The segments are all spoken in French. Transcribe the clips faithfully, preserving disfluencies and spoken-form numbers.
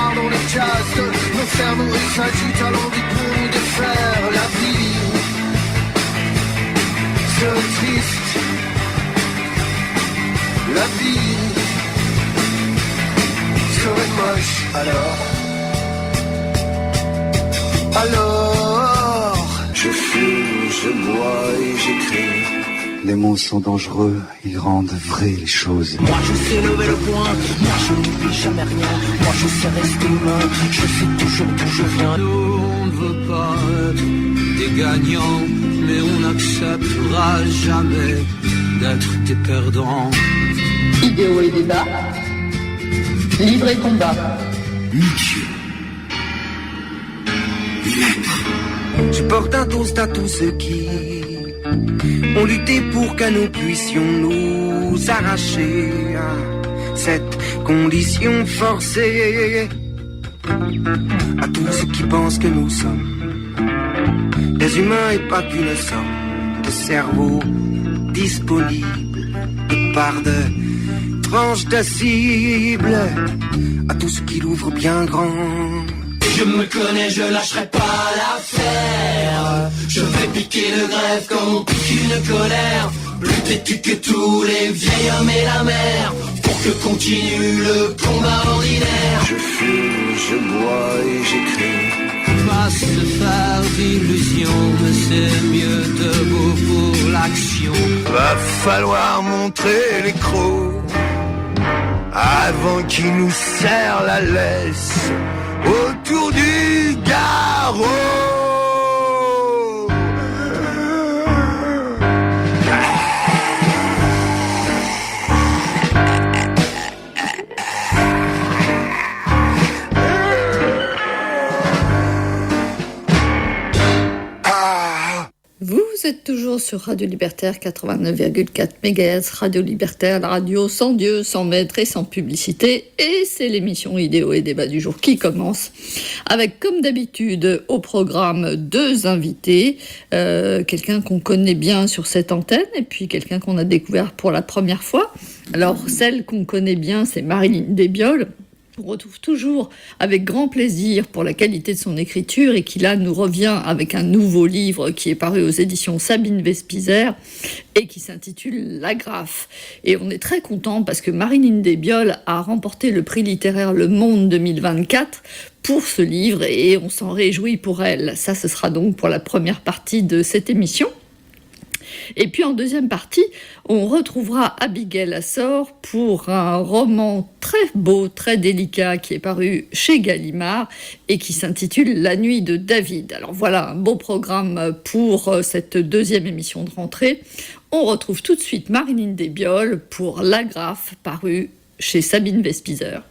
dans les castes. Nos cerveaux s'agitent à l'envie pour nous défaire. La vie serait triste. La vie serait moche. Alors, alors, je fume, je bois et j'écris. Les mots sont dangereux, ils rendent vraies les choses. Moi je sais lever le poing, moi je n'oublie jamais rien. Moi je sais rester humain, je sais toujours d'où je viens. Nous, on ne veut pas être des gagnants, mais on n'acceptera jamais d'être des perdants. Idéo et débat, livre et combat. Michel. Je porte un toast à tous ceux qui ont lutté pour que nous puissions nous arracher à cette condition forcée. À tous ceux qui pensent que nous sommes des humains et pas qu'une somme de cerveaux disponibles de part de tranches de cible. À tous ceux qui l'ouvrent bien grand. Je me connais, je lâcherai pas l'affaire. Je vais piquer le greffe comme on pique une colère. Plus têtu que tous les vieils hommes et la mer. Pour que continue le combat ordinaire. Je fume, je bois et j'écris. Pas se faire d'illusions, mais c'est mieux debout pour l'action. Va falloir montrer les crocs avant qu'ils nous serrent la laisse autour du garrot. Vous êtes toujours sur Radio Libertaire quatre-vingt-neuf virgule quatre mégahertz, Radio Libertaire, la radio sans Dieu, sans maître et sans publicité. Et c'est l'émission Idéo et débat du jour qui commence avec, comme d'habitude, au programme deux invités. Euh, quelqu'un qu'on connaît bien sur cette antenne et puis quelqu'un qu'on a découvert pour la première fois. Alors, celle qu'on connaît bien, c'est Marilyn Desbioles. On retrouve toujours avec grand plaisir pour la qualité de son écriture et qui là nous revient avec un nouveau livre qui est paru aux éditions Sabine Vespizer et qui s'intitule L'Agrafe. Et on est très content parce que Marilyn Desbioles a remporté le prix littéraire Le Monde deux mille vingt-quatre pour ce livre et on s'en réjouit pour elle. Ça, ce sera donc pour la première partie de cette émission. Et puis en deuxième partie, on retrouvera Abigail Assor pour un roman très beau, très délicat qui est paru chez Gallimard et qui s'intitule La nuit de David. Alors voilà un beau programme pour cette deuxième émission de rentrée. On retrouve tout de suite Marilyn Desbioles pour L'Agrafe paru chez Sabine Vespizer.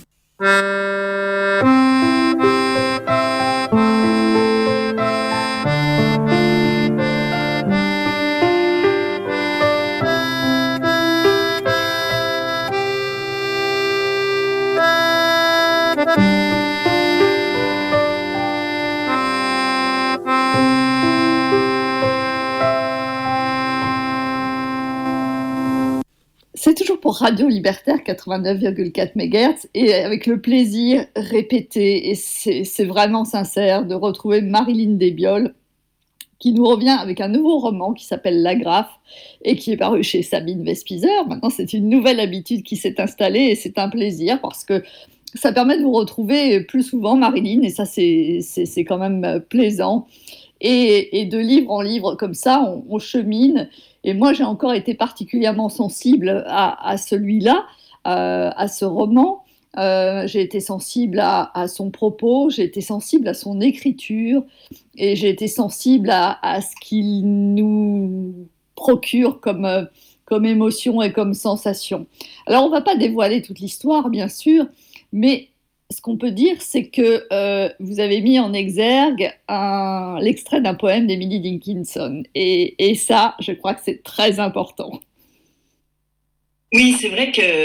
C'est toujours pour Radio Libertaire quatre-vingt-neuf virgule quatre mégahertz et avec le plaisir répété, et c'est, c'est vraiment sincère, de retrouver Marilyn Desbioles qui nous revient avec un nouveau roman qui s'appelle L'Agrafe et qui est paru chez Sabine Vespizer. Maintenant, c'est une nouvelle habitude qui s'est installée et c'est un plaisir parce que ça permet de vous retrouver plus souvent, Marilyn, et ça, c'est, c'est, c'est quand même plaisant. Et, et de livre en livre, comme ça, on, on chemine. Et moi, j'ai encore été particulièrement sensible à, à celui-là, euh, à ce roman. Euh, j'ai été sensible à, à son propos, j'ai été sensible à son écriture, et j'ai été sensible à, à ce qu'il nous procure comme, euh, comme émotion et comme sensation. Alors, on ne va pas dévoiler toute l'histoire, bien sûr, mais ce qu'on peut dire, c'est que euh, vous avez mis en exergue un, l'extrait d'un poème d'Emily Dickinson. Et, et ça, je crois que c'est très important. Oui, c'est vrai que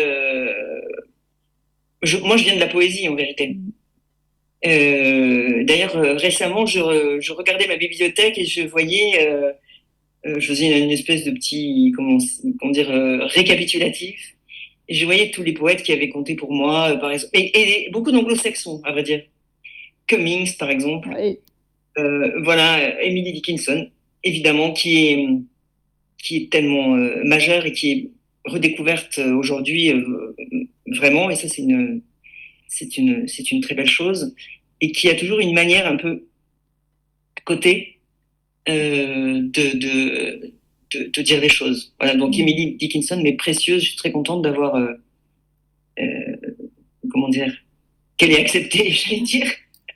je, moi, je viens de la poésie, en vérité. Euh, d'ailleurs, euh, récemment, je, je regardais ma bibliothèque et je voyais, euh, euh, je faisais une, une espèce de petit, comment, comment dire, euh, récapitulatif. Et je voyais tous les poètes qui avaient compté pour moi, euh, par exemple, et, et beaucoup d'anglo-saxons, à vrai dire. Cummings, par exemple. Oui. Euh, voilà, Emily Dickinson, évidemment, qui est, qui est tellement euh, majeure et qui est redécouverte euh, aujourd'hui, euh, vraiment. Et ça, c'est une, c'est une, c'est une très belle chose. Et qui a toujours une manière un peu côté euh, de, de, de, de dire les choses. Voilà, donc mmh. Emily Dickinson m'est précieuse. Je suis très contente d'avoir, euh, euh, comment dire, qu'elle ait accepté, je vais dire.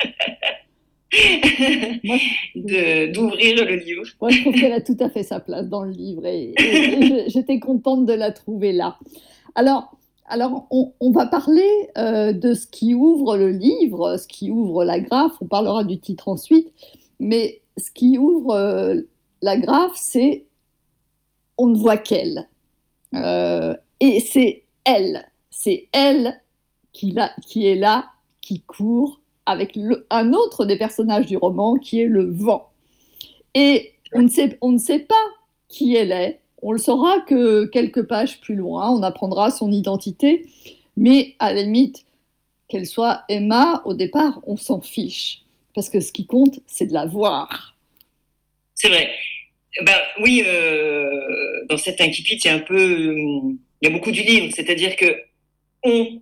Moi, de, d'ouvrir le livre. Moi, je trouve qu'elle a tout à fait sa place dans le livre et, et, et j'étais contente de la trouver là. Alors, alors on, on va parler euh, de ce qui ouvre le livre, ce qui ouvre la graphe. On parlera du titre ensuite, mais ce qui ouvre euh, la graphe, c'est on ne voit qu'elle. Euh, et c'est elle, c'est elle qui, la, qui est là, qui court, avec le, un autre des personnages du roman qui est le vent. Et on ne sait, on ne sait pas qui elle est, on le saura que quelques pages plus loin, on apprendra son identité, mais à la limite, qu'elle soit Emma, au départ, on s'en fiche, parce que ce qui compte, c'est de la voir. C'est vrai. Ben, oui, euh, dans cet incipit, il y a un peu, il y a beaucoup du livre, c'est-à-dire que on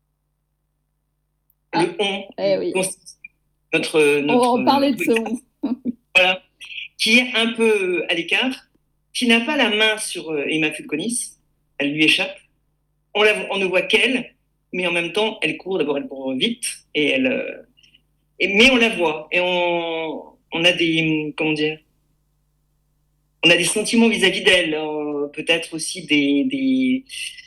Ah, le on, eh oui. notre, notre, on va en parler de ce on. Voilà, qui est un peu à l'écart, qui n'a pas la main sur Emma Fulconis, elle lui échappe. On, la, on ne voit qu'elle, mais en même temps, elle court. D'abord, elle court vite, et elle, et, mais on la voit, et on, on a des, comment dire, on a des sentiments vis-à-vis d'elle, euh, peut-être aussi des, des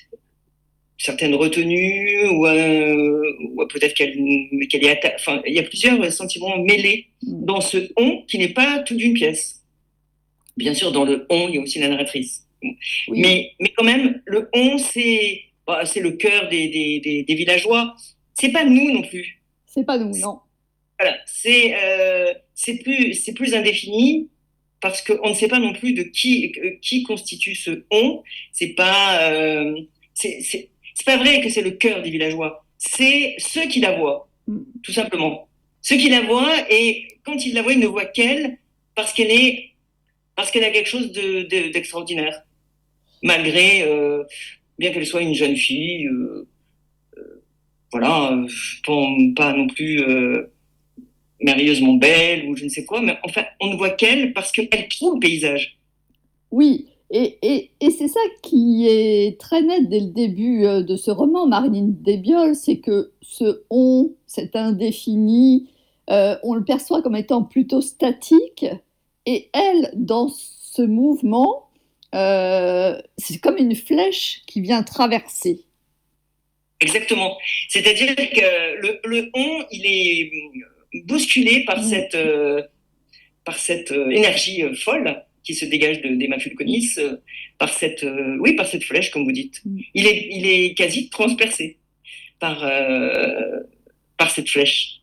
certaines retenues, ou, euh, ou peut-être qu'elle, qu'elle est atta- enfin, il y a plusieurs sentiments mêlés dans ce on qui n'est pas tout d'une pièce. Bien sûr, dans le on, il y a aussi la narratrice. Oui. Mais, mais quand même, le on, c'est, bah, c'est le cœur des, des, des, des villageois. C'est pas nous non plus. C'est pas nous, non. Voilà, c'est, euh, c'est plus, c'est plus indéfini. Parce qu'on ne sait pas non plus de qui, qui constitue ce on. C'est pas, euh, c'est, c'est, c'est pas vrai que c'est le cœur des villageois. C'est ceux qui la voient, tout simplement. Ceux qui la voient, et quand ils la voient, ils ne voient qu'elle parce qu'elle est, parce qu'elle a quelque chose de, de, d'extraordinaire. Malgré, euh, bien qu'elle soit une jeune fille, euh, euh, voilà, euh, pas non plus. Euh, merveilleusement belle ou je ne sais quoi, mais enfin, on ne voit qu'elle parce qu'elle trouve le paysage. Oui, et, et, et c'est ça qui est très net dès le début de ce roman, Marilyn Desbioles, c'est que ce « on », cet indéfini, euh, on le perçoit comme étant plutôt statique, et elle, dans ce mouvement, euh, c'est comme une flèche qui vient traverser. Exactement. C'est-à-dire que le, le « on », il est bousculé par mmh. cette, euh, par cette euh, énergie euh, folle qui se dégage de, d'Emma Fulconis, euh, par cette, euh, oui, par cette flèche, comme vous dites. Mmh. Il est, il est quasi transpercé par, euh, par cette flèche.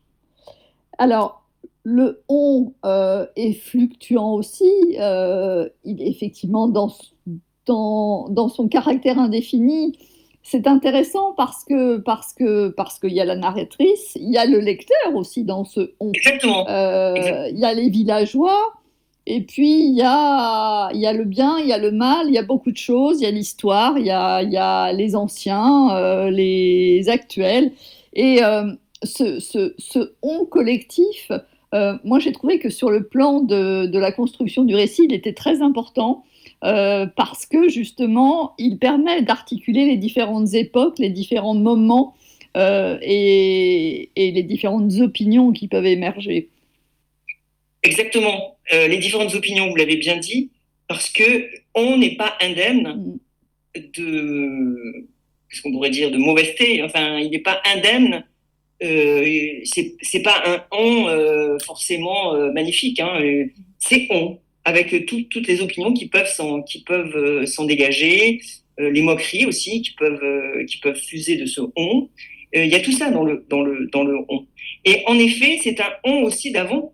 Alors, le « on euh, » est fluctuant aussi. Euh, il est effectivement dans, dans, dans son caractère indéfini. C'est intéressant parce que parce que parce qu'il y a la narratrice, il y a le lecteur aussi dans ce on. Exactement. Euh, Exactement. Il y a les villageois et puis il y a il y a le bien, il y a le mal, il y a beaucoup de choses. Il y a l'histoire, il y a il y a les anciens, euh, les actuels et euh, ce ce ce on collectif. Euh, moi j'ai trouvé que sur le plan de de la construction du récit, il était très important. Euh, parce que justement, il permet d'articuler les différentes époques, les différents moments euh, et, et les différentes opinions qui peuvent émerger. Exactement. Euh, les différentes opinions, vous l'avez bien dit, parce que on n'est pas indemne de, qu'est-ce qu'on pourrait dire, de mauvaiseté. Enfin, il n'est pas indemne. Euh, c'est, c'est pas un on euh, forcément euh, magnifique. Hein, c'est on. Avec tout, toutes les opinions qui peuvent s'en, qui peuvent, euh, s'en dégager, euh, les moqueries aussi qui peuvent, euh, qui peuvent fuser de ce on. Il euh, y a tout ça dans le, dans, le, dans le on. Et en effet, c'est un on aussi d'avant.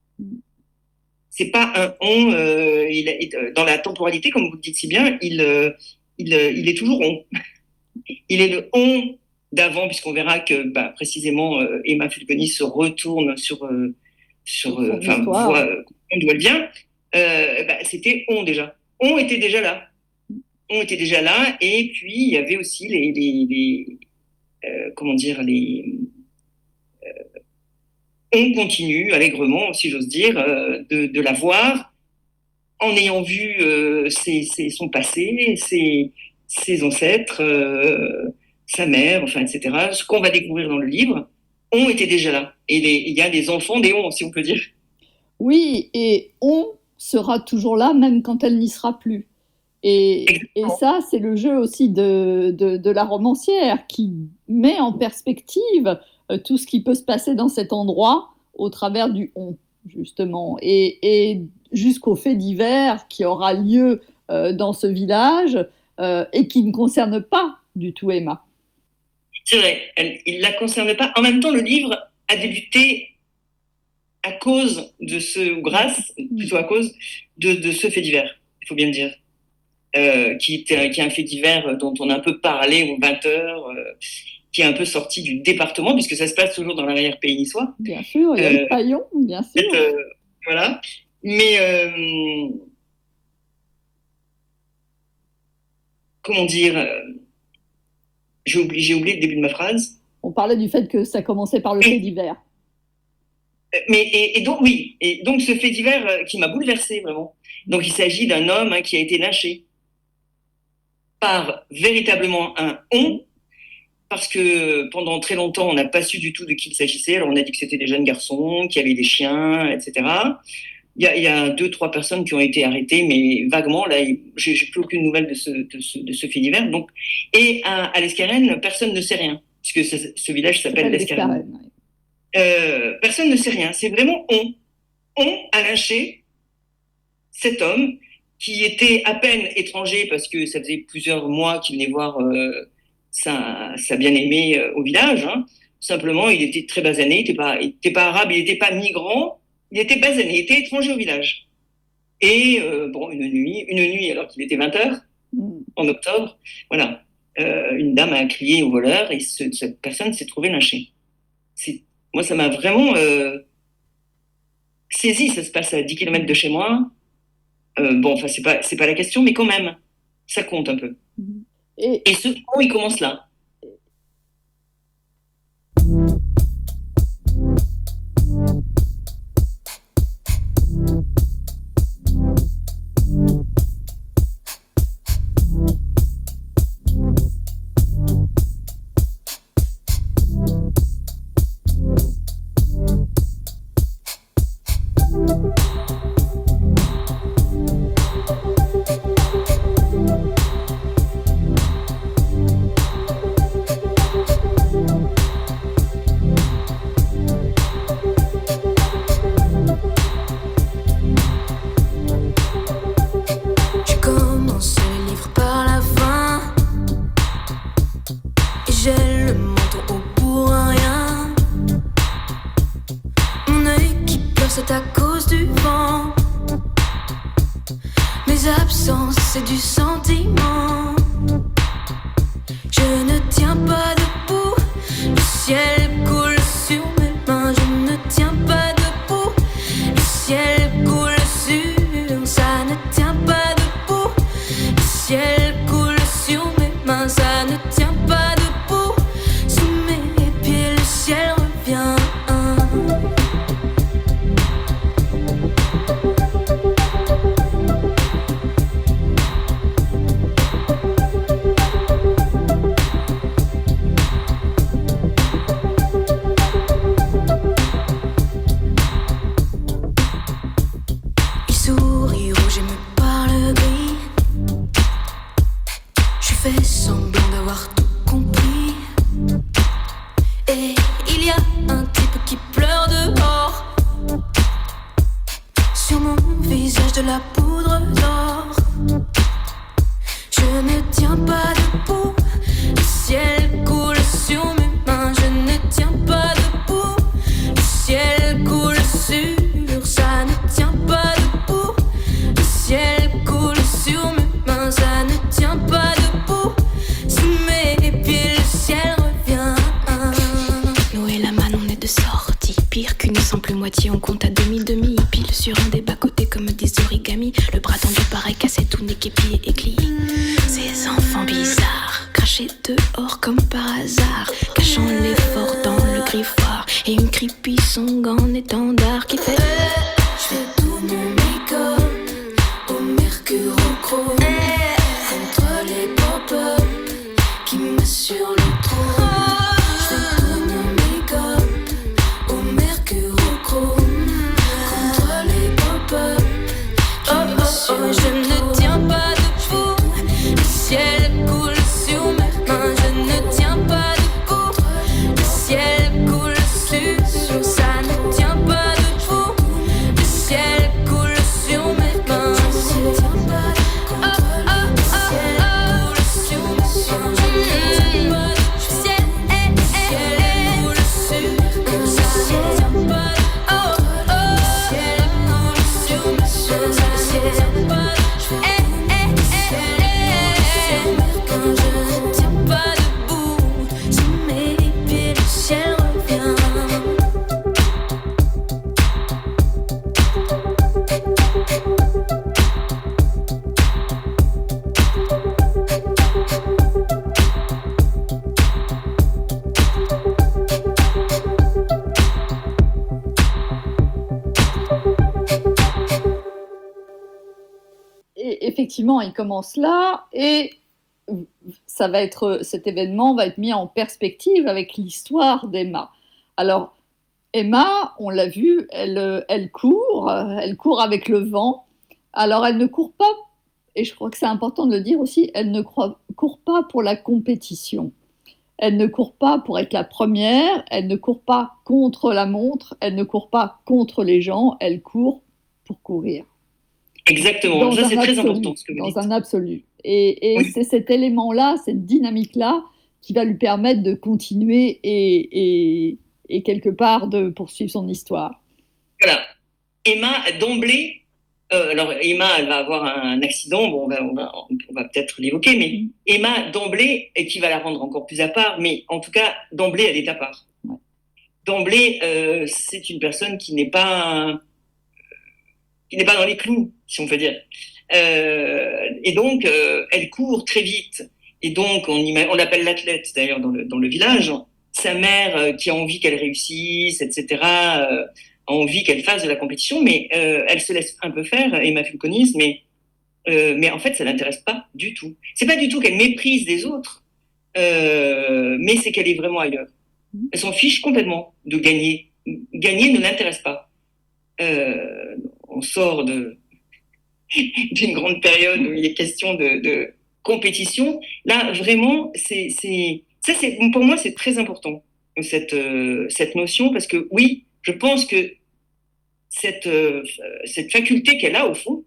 C'est pas un on, euh, il, dans la temporalité, comme vous le dites si bien, il, euh, il, il est toujours on. Il est le on d'avant, puisqu'on verra que bah, précisément euh, Emma Fulconis se retourne sur, euh, sur, euh, enfin, voit euh, on doit le bien. Euh, bah, c'était on déjà. On était déjà là. On était déjà là, et puis il y avait aussi les, les, les euh, comment dire, les euh, on continue allègrement, si j'ose dire, euh, de, de la voir en ayant vu euh, ses, ses, son passé, ses, ses ancêtres, euh, sa mère, enfin, et cetera. Ce qu'on va découvrir dans le livre, on était déjà là. Et les, il y a des enfants des on, si on peut dire. Oui, et on sera toujours là, même quand elle n'y sera plus. Et, et ça, c'est le jeu aussi de, de, de la romancière qui met en perspective euh, tout ce qui peut se passer dans cet endroit au travers du on, justement. Et, et jusqu'au fait divers qui aura lieu euh, dans ce village euh, et qui ne concerne pas du tout Emma. C'est vrai, elle, il ne la concerne pas. En même temps, le livre a débuté à cause de ce, ou grâce, plutôt à cause de, de ce fait divers, il faut bien le dire. Euh, qui, était, qui est un fait divers dont on a un peu parlé aux vingt heures, euh, qui est un peu sorti du département, puisque ça se passe toujours dans l'arrière-pays niçois. Bien sûr, il y a euh, le paillon, bien sûr. Euh, voilà. Mais, euh, comment dire, euh, j'ai, oublié, j'ai oublié le début de ma phrase. On parlait du fait que ça commençait par le fait divers. Mais, et, et donc, oui, et donc ce fait divers euh, qui m'a bouleversée, vraiment. Donc, il s'agit d'un homme hein, qui a été lynché par véritablement un on, parce que pendant très longtemps, on n'a pas su du tout de qui il s'agissait. Alors, on a dit que c'était des jeunes garçons, qui avaient des chiens, et cetera. Il y a, il y a deux, trois personnes qui ont été arrêtées, mais vaguement, là, j'ai, j'ai plus aucune nouvelle de ce, de ce, de ce fait divers. Donc, et à, à l'Escarène, personne ne sait rien, puisque ce, ce village s'appelle l'Escarène. Euh, personne ne sait rien. C'est vraiment on. On a lynché cet homme qui était à peine étranger parce que ça faisait plusieurs mois qu'il venait voir euh, sa, sa bien-aimée euh, au village. Hein. Simplement, il était très basané, il n'était pas, il était pas arabe, il n'était pas migrant, il était basané, il était étranger au village. Et euh, bon, une nuit, une nuit alors qu'il était vingt heures, en octobre, voilà, euh, une dame a crié au voleur et ce, cette personne s'est trouvée lynchée. C'est, moi, ça m'a vraiment euh, saisi. Ça se passe à dix kilomètres de chez moi. Euh, bon, enfin, c'est pas, c'est pas la question, mais quand même, ça compte un peu. Et, et ce on, il commence là. Ciel coule sur mes mains, ça ne tient pas debout. Sous mes képi et glis. Ces enfants bizarres, crachés dehors comme par hasard, cachant l'effort dans le griffoir, et une creepy song en étendard qui fait je fais tout mon make-up au mercurochrome contre les pop-up qui m'assurent le trône. Je fais tout mon make-up au mercurochrome contre les pop-up qui m'assurent le trône. Je ne tiens pas debout, le ciel coule sur mes mains. Je ne tiens pas debout, le ciel coule sur. Ça ne tient pas debout, le ciel coule sur mes mains. Je ne tiens pas debout, le ciel coule sur mes mains. Le ciel coule sur mes mains. Ça ne tient pas, oh oh, le ciel coule sur mes mains. Ça ne tient pas. Et effectivement, il commence là, et ça va être, cet événement va être mis en perspective avec l'histoire d'Emma. Alors, Emma, on l'a vu, elle, elle court, elle court avec le vent. Alors, elle ne court pas, et je crois que c'est important de le dire aussi, elle ne court pas pour la compétition. Elle ne court pas pour être la première, elle ne court pas contre la montre, elle ne court pas contre les gens, elle court pour courir. Exactement, Dans ça c'est un très absolu, important ce que vous dans dites. un absolu. Et, et Oui. c'est cet élément-là, cette dynamique-là, qui va lui permettre de continuer et, et, et quelque part de poursuivre son histoire. Voilà. Emma, d'emblée, euh, alors Emma, elle va avoir un accident, bon, on va, on va, on va peut-être l'évoquer, mais Mm. Emma, d'emblée, et qui va la rendre encore plus à part, mais en tout cas, d'emblée, elle est à part. Ouais. D'emblée, euh, c'est une personne qui n'est pas, qui n'est pas dans les clous, si on peut dire. Euh, et donc, euh, elle court très vite. Et donc, on, ima- on l'appelle l'athlète, d'ailleurs, dans le, dans le village. Sa mère, euh, qui a envie qu'elle réussisse, et cetera, euh, a envie qu'elle fasse de la compétition, mais euh, elle se laisse un peu faire, Emma Fulconis, mais, euh, mais en fait, ça l'intéresse pas du tout. C'est pas du tout qu'elle méprise les autres, euh, mais c'est qu'elle est vraiment ailleurs. Elle s'en fiche complètement de gagner. Gagner ne l'intéresse pas. Euh, on sort de, d'une grande période où il est question de, de compétition. Là, vraiment, c'est, c'est, ça, c'est, pour moi, c'est très important, cette, euh, cette notion, parce que oui, je pense que cette, euh, cette faculté qu'elle a, au fond,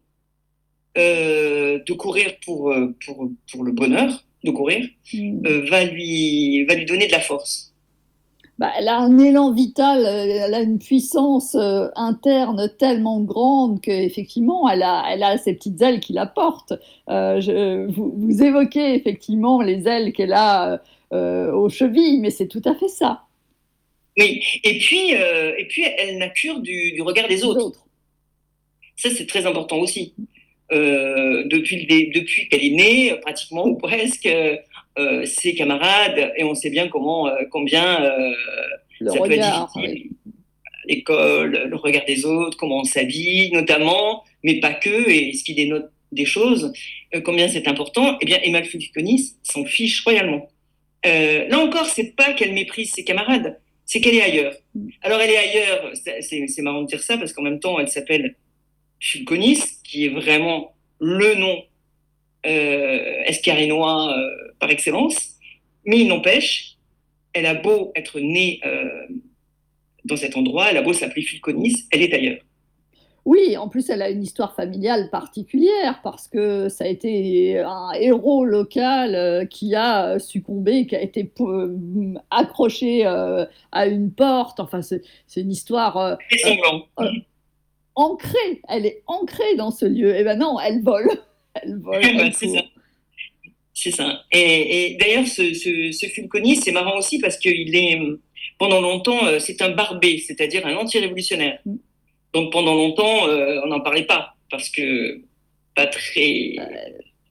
euh, de courir pour, pour, pour le bonheur, de courir, Mm. euh, va, lui, va lui donner de la force. Bah, elle a un élan vital, euh, elle a une puissance euh, interne tellement grande qu'effectivement, elle a, elle a ces petites ailes qui la portent. Euh, je, vous, vous évoquez effectivement les ailes qu'elle a euh, aux chevilles, mais c'est tout à fait ça. Oui, et puis, euh, et puis elle n'a cure du, du regard des Les autres. autres. Ça, c'est très important aussi. Euh, depuis, le dé- depuis qu'elle est née, pratiquement ou presque, euh, ses camarades, et on sait bien comment, euh, combien euh, Le ça regard, peut être difficile. oui. L'école, le regard des autres, comment on s'habille, notamment, mais pas que, et ce qui dénote des choses, euh, combien c'est important. Eh bien, Emma Fulconis s'en fiche royalement. Euh, là encore, c'est pas qu'elle méprise ses camarades, c'est qu'elle est ailleurs. Alors, elle est ailleurs, c'est, c'est, c'est marrant de dire ça, parce qu'en même temps, elle s'appelle Fulconis, qui est vraiment le nom euh, escarinois euh, par excellence, mais il n'empêche, elle a beau être née euh, dans cet endroit, elle a beau s'appeler Fulconis, elle est ailleurs. Oui, en plus, elle a une histoire familiale particulière parce que ça a été un héros local euh, qui a succombé, qui a été euh, accroché euh, à une porte. Enfin, c'est, c'est une histoire euh, C'est sanglant. euh, ancrée. Elle est ancrée dans ce lieu. Et ben non, elle vole. Elle vole. Elle c'est court. ça. C'est ça. Et, et d'ailleurs, ce, ce, ce Fulconis, c'est marrant aussi parce qu'il est, pendant longtemps, euh, c'est un barbé, c'est-à-dire un anti-révolutionnaire. Mm. Donc pendant longtemps, euh, on n'en parlait pas parce que pas très,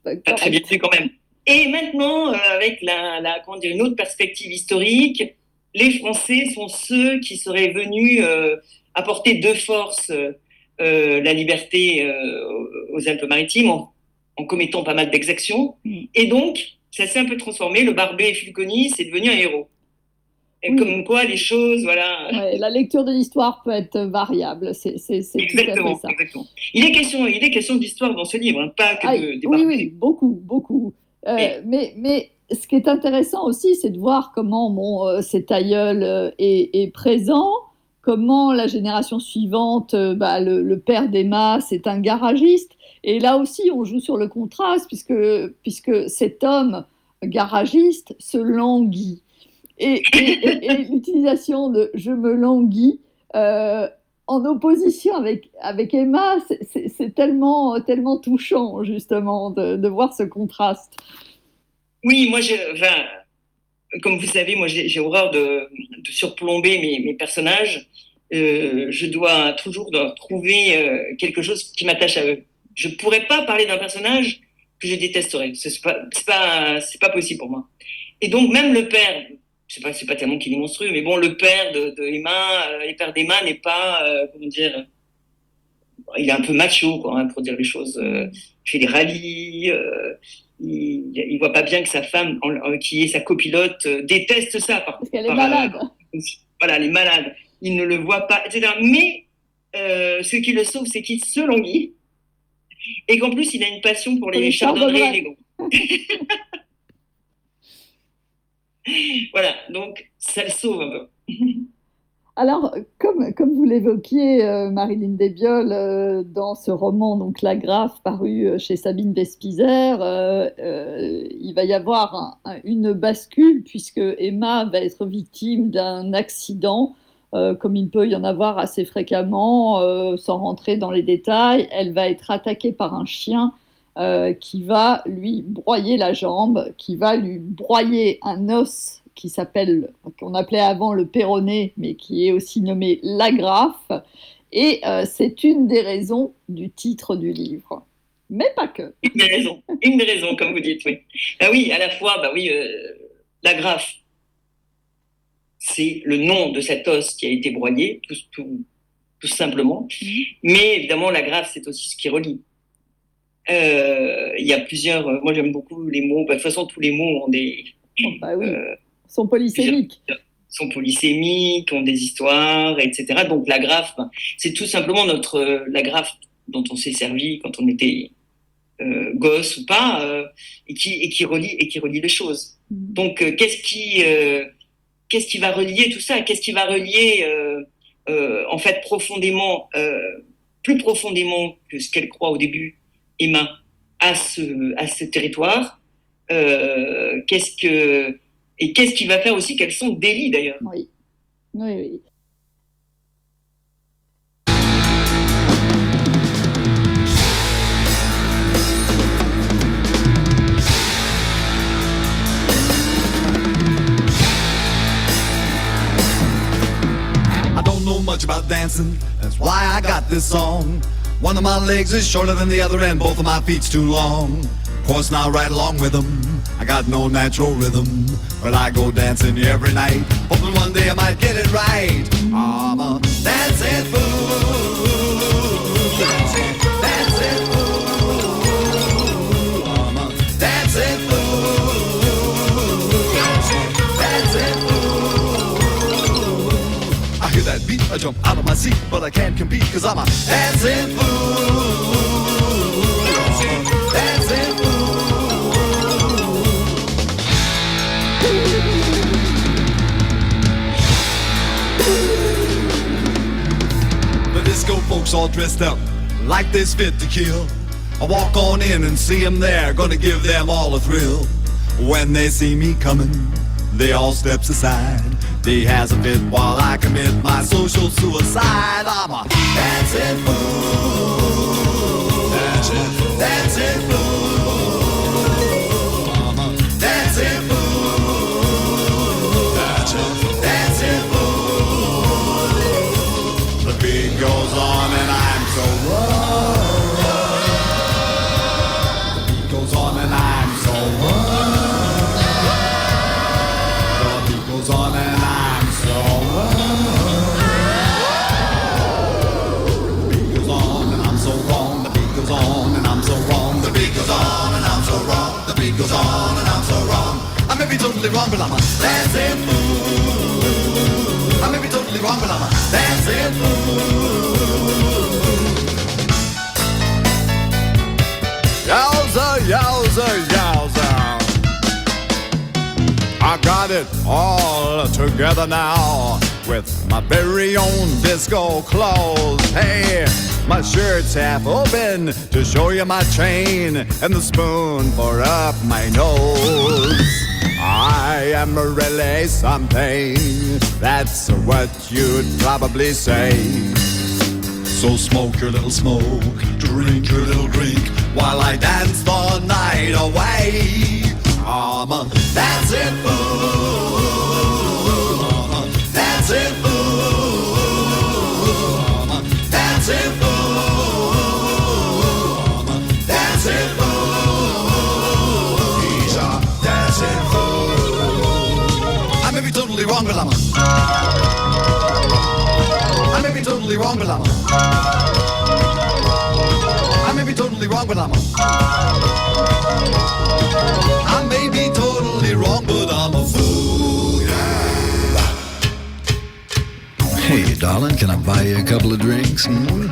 pas très bien vu quand même. Et maintenant, euh, avec la, la, comment dire, une autre perspective historique, les Français sont ceux qui seraient venus euh, apporter de force euh, la liberté euh, aux Alpes-Maritimes en, en commettant pas mal d'exactions. Mmh. Et donc, ça s'est un peu transformé. Le barbet Fulconis est devenu un héros. Et oui. Comme quoi, les choses, voilà. Ouais, la lecture de l'histoire peut être variable. C'est, c'est, c'est exactement, tout à fait ça. Exactement. Il est question, il est question d'histoire dans ce livre, hein, pas que ah, de, des Oui, barbets. oui, beaucoup, beaucoup. Euh, mais, mais ce qui est intéressant aussi, c'est de voir comment bon, euh, cet aïeul euh, est, est présent, comment la génération suivante, euh, bah, le, le père d'Emma, c'est un garagiste. Et là aussi, on joue sur le contraste, puisque, puisque cet homme garagiste se languit. Et, et, et, et l'utilisation de « je me languis euh, », en opposition avec, avec Emma, c'est, c'est, c'est tellement, tellement touchant, justement, de, de voir ce contraste. Oui, moi, je, enfin, comme vous savez, moi, j'ai, j'ai horreur de, de surplomber mes, mes personnages. Euh, je dois toujours trouver euh, quelque chose qui m'attache à eux. Je ne pourrais pas parler d'un personnage que je détesterais. Ce n'est pas, c'est pas, c'est pas possible pour moi. Et donc, même le père... Je sais pas, c'est pas tellement qu'il est monstrueux, mais bon, le père de, de Emma, euh, le père d'Emma n'est pas, euh, comment dire, il est un peu macho, quoi, hein, pour dire les choses. Euh, il fait des rallyes, euh, il, il voit pas bien que sa femme, en, en, qui est sa copilote, euh, déteste ça. Par, Parce qu'elle par, est malade. Euh, voilà, elle est malade. Il ne le voit pas, et cetera. Mais euh, ce qui le sauve, c'est qu'il se languit et qu'en plus, il a une passion pour les, les chardonnerets et les gonds. Voilà, donc ça le sauve un peu. Alors, comme, comme vous l'évoquiez, euh, Marilyn Desbioles, euh, dans ce roman, donc La Graffe, paru chez Sabine Vespizer, euh, euh, il va y avoir un, un, une bascule, puisque Emma va être victime d'un accident, euh, comme il peut y en avoir assez fréquemment, euh, sans rentrer dans les détails. Elle va être attaquée par un chien Euh, qui va lui broyer la jambe, qui va lui broyer un os qui s'appelle, qu'on appelait avant le péroné, mais qui est aussi nommé la graffe. Et euh, c'est une des raisons du titre du livre. Mais pas que. Une des raisons, une des raisons, comme vous dites, oui. Ah oui, à la fois, bah oui, euh, la graffe, c'est le nom de cet os qui a été broyé, tout, tout, tout simplement. Mmh. Mais évidemment, la graffe, c'est aussi ce qui relie. Euh, il y a plusieurs. Euh, moi, j'aime beaucoup les mots. Bah, de toute façon, tous les mots ont des. Oh, bah oui. euh, sont polysémiques. Sont polysémiques, ont des histoires, et cetera. Donc, la graffe, bah, c'est tout simplement notre euh, la graffe dont on s'est servi quand on était euh, gosse ou pas, euh, et qui et qui relie et qui relie les choses. Mmh. Donc, euh, qu'est-ce qui euh, qu'est-ce qui va relier tout ça? Qu'est-ce qui va relier euh, euh, en fait profondément, euh, plus profondément que ce qu'elle croit au début, Emma, à ce, à ce territoire, euh, qu'est-ce que, et qu'est-ce qui va faire aussi qu'elles sont délit d'ailleurs. Oui, oui, oui. I don't know much about dancing, that's why I got this song. One of my legs is shorter than the other and both of my feet's too long. Of course, now right along with them, I got no natural rhythm, but I go dancing every night, hoping one day I might get it right. I'm a dancing fool, dancing fool, I'm a dancing fool, dancing fool. I hear that beat, I jump out of my seat, but I can't compete cause I'm a dancing fool, dancing fool, dancing fool. The disco folks all dressed up like they's fit to kill. I walk on in and see them there, gonna give them all a thrill. When they see me coming, they all steps aside. They has a fit while I commit my social suicide. I'm a dancing fool, dancing fool, dancing fool. I'm a dancing fool, dancing fool, dancing fool. The beat goes on and I'm so wrong. The beat goes on and on and I'm so wrong. I may be totally wrong, but I'm a dancing fool. I may be totally wrong, but I'm a dancing fool. Yowza, yowza, yowza. I got it all together now with my very own disco clothes. Hey, my shirt's half open to show you my chain and the spoon for up my nose. I am really something, that's what you'd probably say. So smoke your little smoke, drink your little drink, while I dance the night away. I'm a dancing fool, I'm a dancing fool, I'm a dancing fool, I'm a dancing fool. He's a dancing fool. I may be totally wrong, but I'm a I may be totally wrong, but I'm a I may be totally wrong, but I'm a I may be totally wrong, but I'm a fool, yeah. Hey, darling, can I buy you a couple of drinks? Hmm?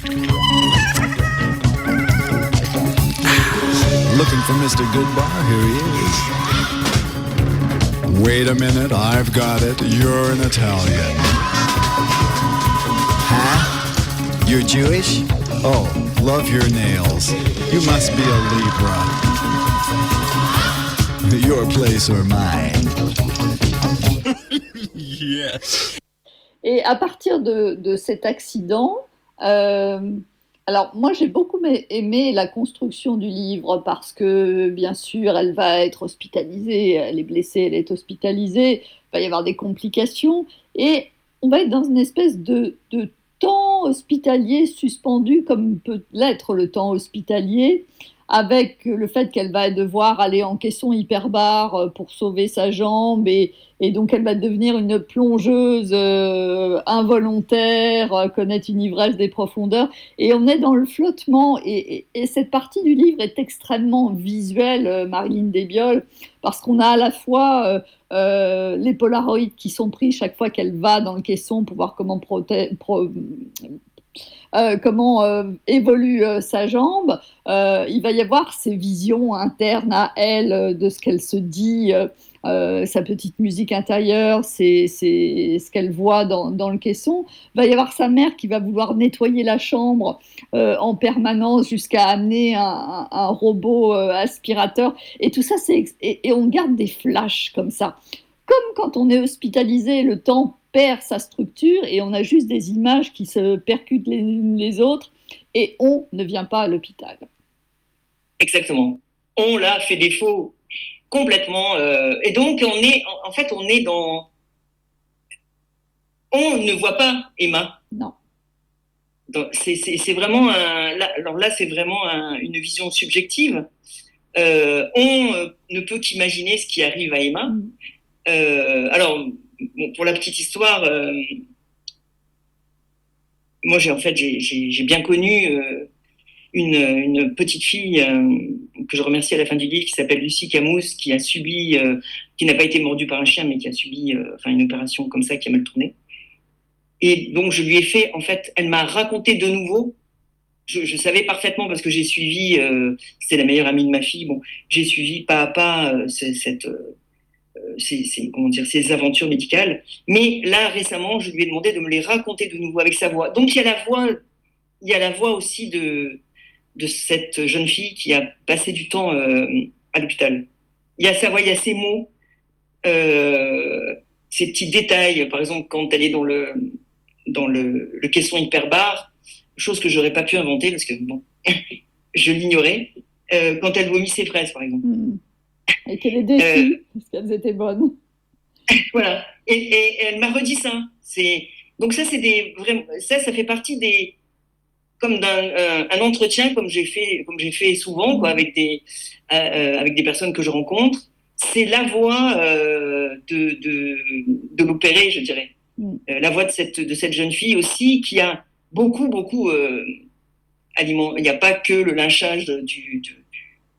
Looking for Mister Goodbar? Here he is. Wait a minute, I've got it. You're an Italian. Huh? You're Jewish? Oh, love your nails. You must be a Libra. Your place or mine. Yes. Et à partir de, de cet accident, euh, alors moi j'ai beaucoup aimé la construction du livre parce que bien sûr elle va être hospitalisée, elle est blessée, elle est hospitalisée, il va y avoir des complications et on va être dans une espèce de, de temps hospitalier suspendu comme peut l'être le temps hospitalier, avec le fait qu'elle va devoir aller en caisson hyperbare pour sauver sa jambe et, et donc elle va devenir une plongeuse euh, involontaire, euh, connaître une ivresse des profondeurs et on est dans le flottement et, et, et cette partie du livre est extrêmement visuelle, euh, Marilyn Desbioles, parce qu'on a à la fois euh, euh, les polaroïdes qui sont pris chaque fois qu'elle va dans le caisson pour voir comment proté- pro- Euh, comment euh, évolue euh, sa jambe, euh, il va y avoir ses visions internes à elle, euh, de ce qu'elle se dit, euh, euh, sa petite musique intérieure, c'est, c'est ce qu'elle voit dans, dans le caisson. Il va y avoir sa mère qui va vouloir nettoyer la chambre euh, en permanence jusqu'à amener un, un, un robot euh, aspirateur. Et tout ça, c'est, et, et on garde des flashs comme ça. Comme quand on est hospitalisé, le temps perd sa structure et on a juste des images qui se percutent les unes les autres et on ne vient pas à l'hôpital. Exactement. On l'a fait défaut complètement. Euh, et donc, on est, en fait, on est dans... On ne voit pas Emma. Non. Donc, c'est, c'est, c'est vraiment un... Là, alors là, c'est vraiment un, une vision subjective. Euh, on euh, ne peut qu'imaginer ce qui arrive à Emma. Mm. Euh, alors... Bon, pour la petite histoire, euh, moi j'ai en fait j'ai, j'ai, j'ai bien connu euh, une, une petite fille euh, que je remercie à la fin du livre qui s'appelle Lucie Camous, qui a subi, euh, qui n'a pas été mordue par un chien, mais qui a subi euh, enfin une opération comme ça qui a mal tourné. Et donc je lui ai fait, en fait, elle m'a raconté de nouveau. Je, je savais parfaitement parce que j'ai suivi, euh, c'était la meilleure amie de ma fille. Bon, j'ai suivi pas à pas euh, cette euh, Ces, ces, comment dire, ces aventures médicales. Mais là, récemment, je lui ai demandé de me les raconter de nouveau avec sa voix. Donc, il y a la voix, il y a la voix aussi de, de cette jeune fille qui a passé du temps euh, à l'hôpital. Il y a sa voix, il y a ses mots, euh, ces petits détails. Par exemple, quand elle est dans le, dans le, le caisson hyperbare, chose que j'aurais pas pu inventer parce que, bon, je l'ignorais. Euh, quand elle vomit ses fraises, par exemple. Mmh. Et qu'elle est déçue, euh, parce qu'elles étaient bonnes. Voilà. Et, et, et elle m'a redit ça. C'est... Donc ça, c'est des... Vraiment... Ça, ça fait partie des... Comme d'un un, un entretien, comme j'ai fait, comme j'ai fait souvent, quoi, avec des, euh, avec des personnes que je rencontre. C'est la voix euh, de, de, de l'opéré, je dirais. Mm. Euh, la voix de cette, de cette jeune fille aussi, qui a beaucoup, beaucoup... Euh, aliment... Il n'y a pas que le lynchage du... du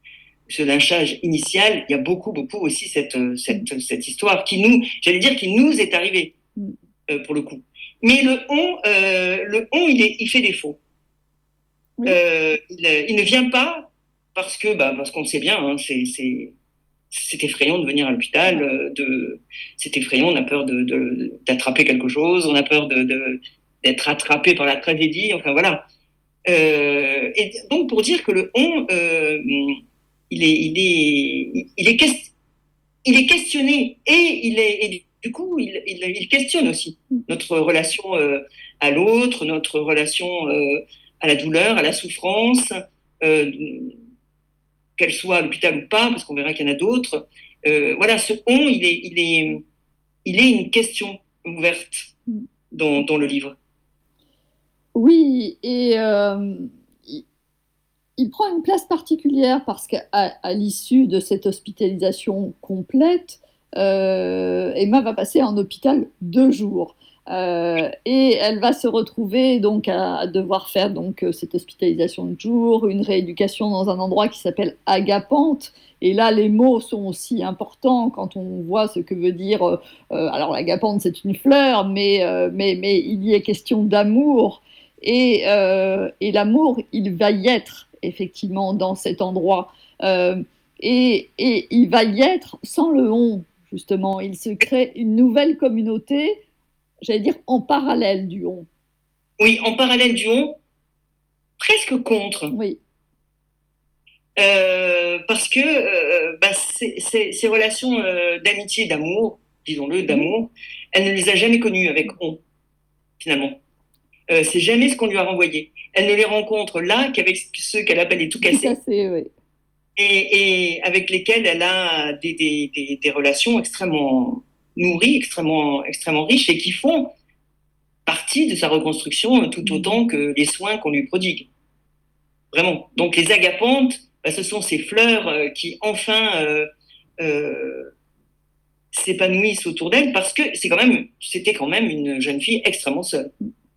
ce lynchage initial, il y a beaucoup, beaucoup aussi cette, cette, cette histoire qui nous, j'allais dire, qui nous est arrivée, euh, pour le coup. Mais le on, euh, le on, il, est, il fait défaut. Oui. Euh, il, il ne vient pas parce que, bah, parce qu'on le sait bien, hein, c'est, c'est, c'est effrayant de venir à l'hôpital, de, c'est effrayant, on a peur de, de, d'attraper quelque chose, on a peur de, de, d'être attrapé par la tragédie, enfin voilà. Euh, et donc pour dire que le on, euh, il est, il est, il est, quest- il est questionné et il est, et du coup, il, il, il questionne aussi notre relation euh, à l'autre, notre relation euh, à la douleur, à la souffrance, euh, qu'elle soit à l'hôpital ou pas, parce qu'on verra qu'il y en a d'autres. Euh, voilà, ce on, il est, il est, il est une question ouverte dans, dans le livre. Oui, et euh, il, il prend une place particulière parce qu'à à l'issue de cette hospitalisation complète, euh, Emma va passer en hôpital deux jours. Euh, et elle va se retrouver donc à, à devoir faire donc cette hospitalisation de jour, une rééducation dans un endroit qui s'appelle Agapante. Et là, les mots sont aussi importants quand on voit ce que veut dire. Euh, alors, l'Agapante, c'est une fleur, mais, euh, mais, mais il y est question d'amour. Et, euh, et l'amour, il va y être effectivement dans cet endroit. Euh, et, et il va y être sans le on, justement. Il se crée une nouvelle communauté, j'allais dire en parallèle du on. Oui, en parallèle du on, presque contre. Oui. Euh, parce que euh, bah, ces, ces, ces relations euh, d'amitié, d'amour, disons-le, d'amour, elle ne les a jamais connues avec on, finalement. Euh, c'est jamais ce qu'on lui a renvoyé. Elle ne les rencontre là qu'avec ceux qu'elle appelle les tout cassés. Tout cassé, oui. Et, et avec lesquels elle a des, des, des, des relations extrêmement nourries, extrêmement, extrêmement riches et qui font partie de sa reconstruction tout autant que les soins qu'on lui prodigue. Vraiment. Donc les agapantes, bah, ce sont ces fleurs euh, qui enfin euh, euh, s'épanouissent autour d'elle parce que c'est quand même, c'était quand même une jeune fille extrêmement seule.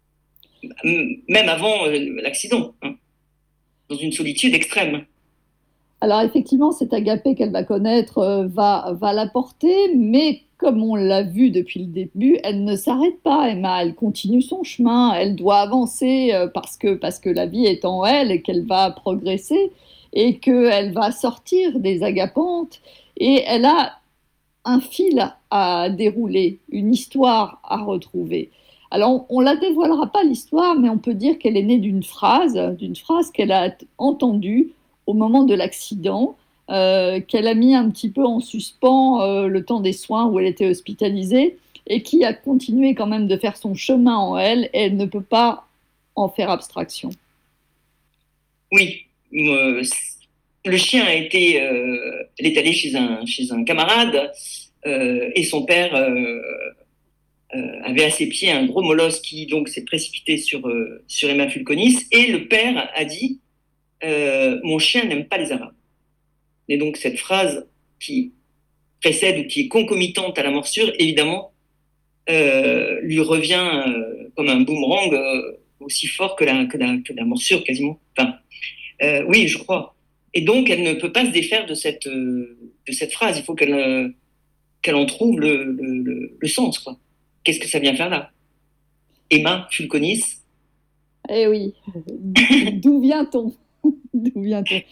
Même avant euh, l'accident, hein, dans une solitude extrême. Alors effectivement, cet agapé qu'elle va connaître euh, va, va la porter, mais comme on l'a vu depuis le début, elle ne s'arrête pas, Emma, elle continue son chemin, elle doit avancer euh, parce, que, parce que la vie est en elle et qu'elle va progresser et qu'elle va sortir des agapantes et elle a un fil à dérouler, une histoire à retrouver. Alors, on ne la dévoilera pas l'histoire, mais on peut dire qu'elle est née d'une phrase, d'une phrase qu'elle a entendue au moment de l'accident, euh, qu'elle a mis un petit peu en suspens euh, le temps des soins où elle était hospitalisée et qui a continué quand même de faire son chemin en elle et elle ne peut pas en faire abstraction. Oui, euh, le chien a été, euh, elle est allée chez un, chez un camarade euh, et son père... Euh, Euh, avait à ses pieds un gros molosse qui donc s'est précipité sur, euh, sur Emma Fulconis et le père a dit euh, mon chien n'aime pas les Arabes. Et donc cette phrase qui précède ou qui est concomitante à la morsure, évidemment, euh, lui revient euh, comme un boomerang euh, aussi fort que la, que, la, que la morsure quasiment. Enfin, euh, oui, je crois. Et donc elle ne peut pas se défaire de cette, euh, de cette phrase. Il faut qu'elle, euh, qu'elle en trouve le, le, le, le sens, quoi. Qu'est-ce que ça vient faire là? Emma Fulconis? Eh oui, d'où vient-on? D'où vient-on?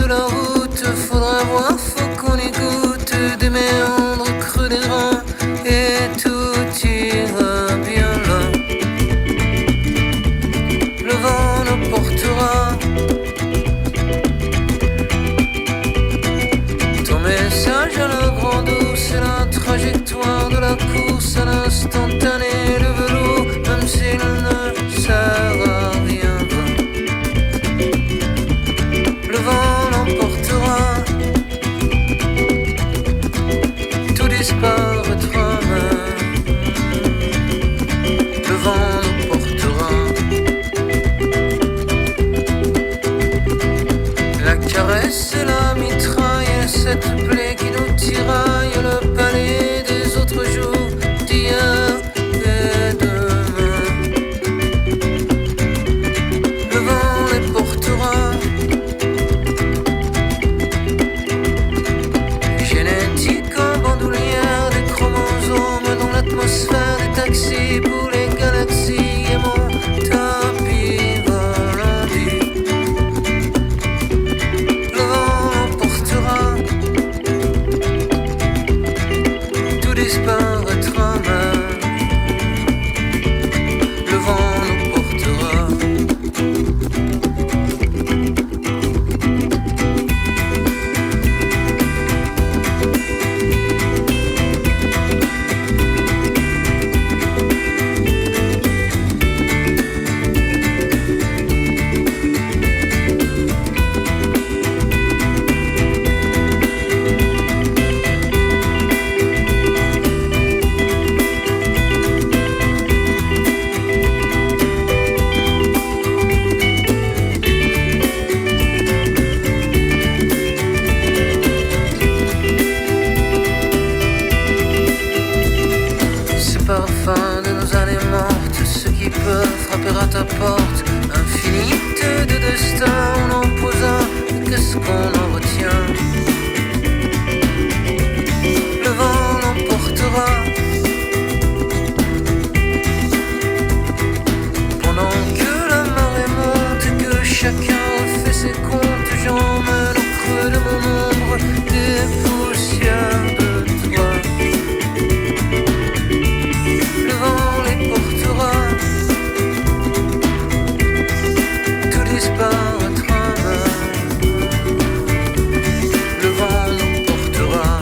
Et vent nous portera. La caresse et la mitraille, cette plaie qui nous tiraille, le palais des autres jours, d'hier et demain. Le vent les portera. Génétique en bandoulière, des chromosomes dans l'atmosphère, des taxis pour les galaxies et mon tapis volant. Le vent l'emportera, tout disparaîtra même. Le vent nous portera. Ces parfums de nos années mortes, ceux qui peuvent frapper à ta porte, infinité de destins on en posa, mais qu'est-ce qu'on en retient? Le vent l'emportera. Pendant que la marée monte et que chacun refait ses comptes, j'emmène au creux de mon ombre des poussières de toi. Le vent les portera, tout disparaîtra même. Le vent nous portera.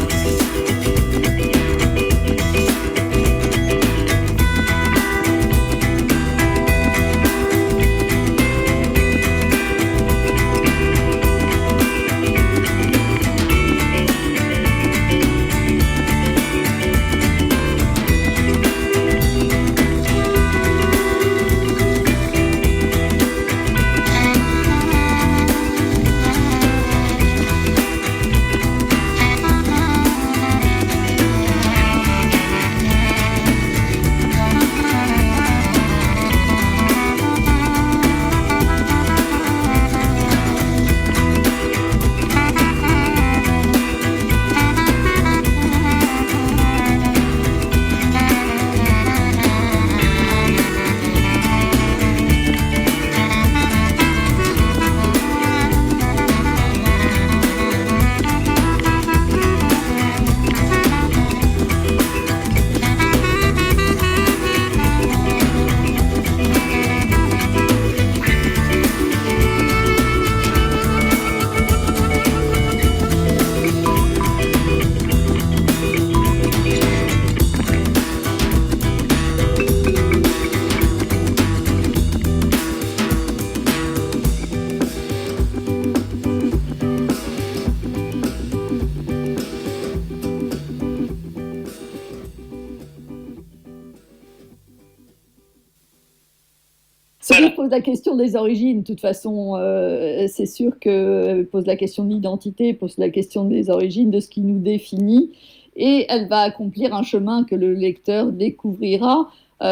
Sophie pose la question des origines. De toute façon, euh, c'est sûr qu'elle pose la question de l'identité, pose la question des origines, de ce qui nous définit. Et elle va accomplir un chemin que le lecteur découvrira.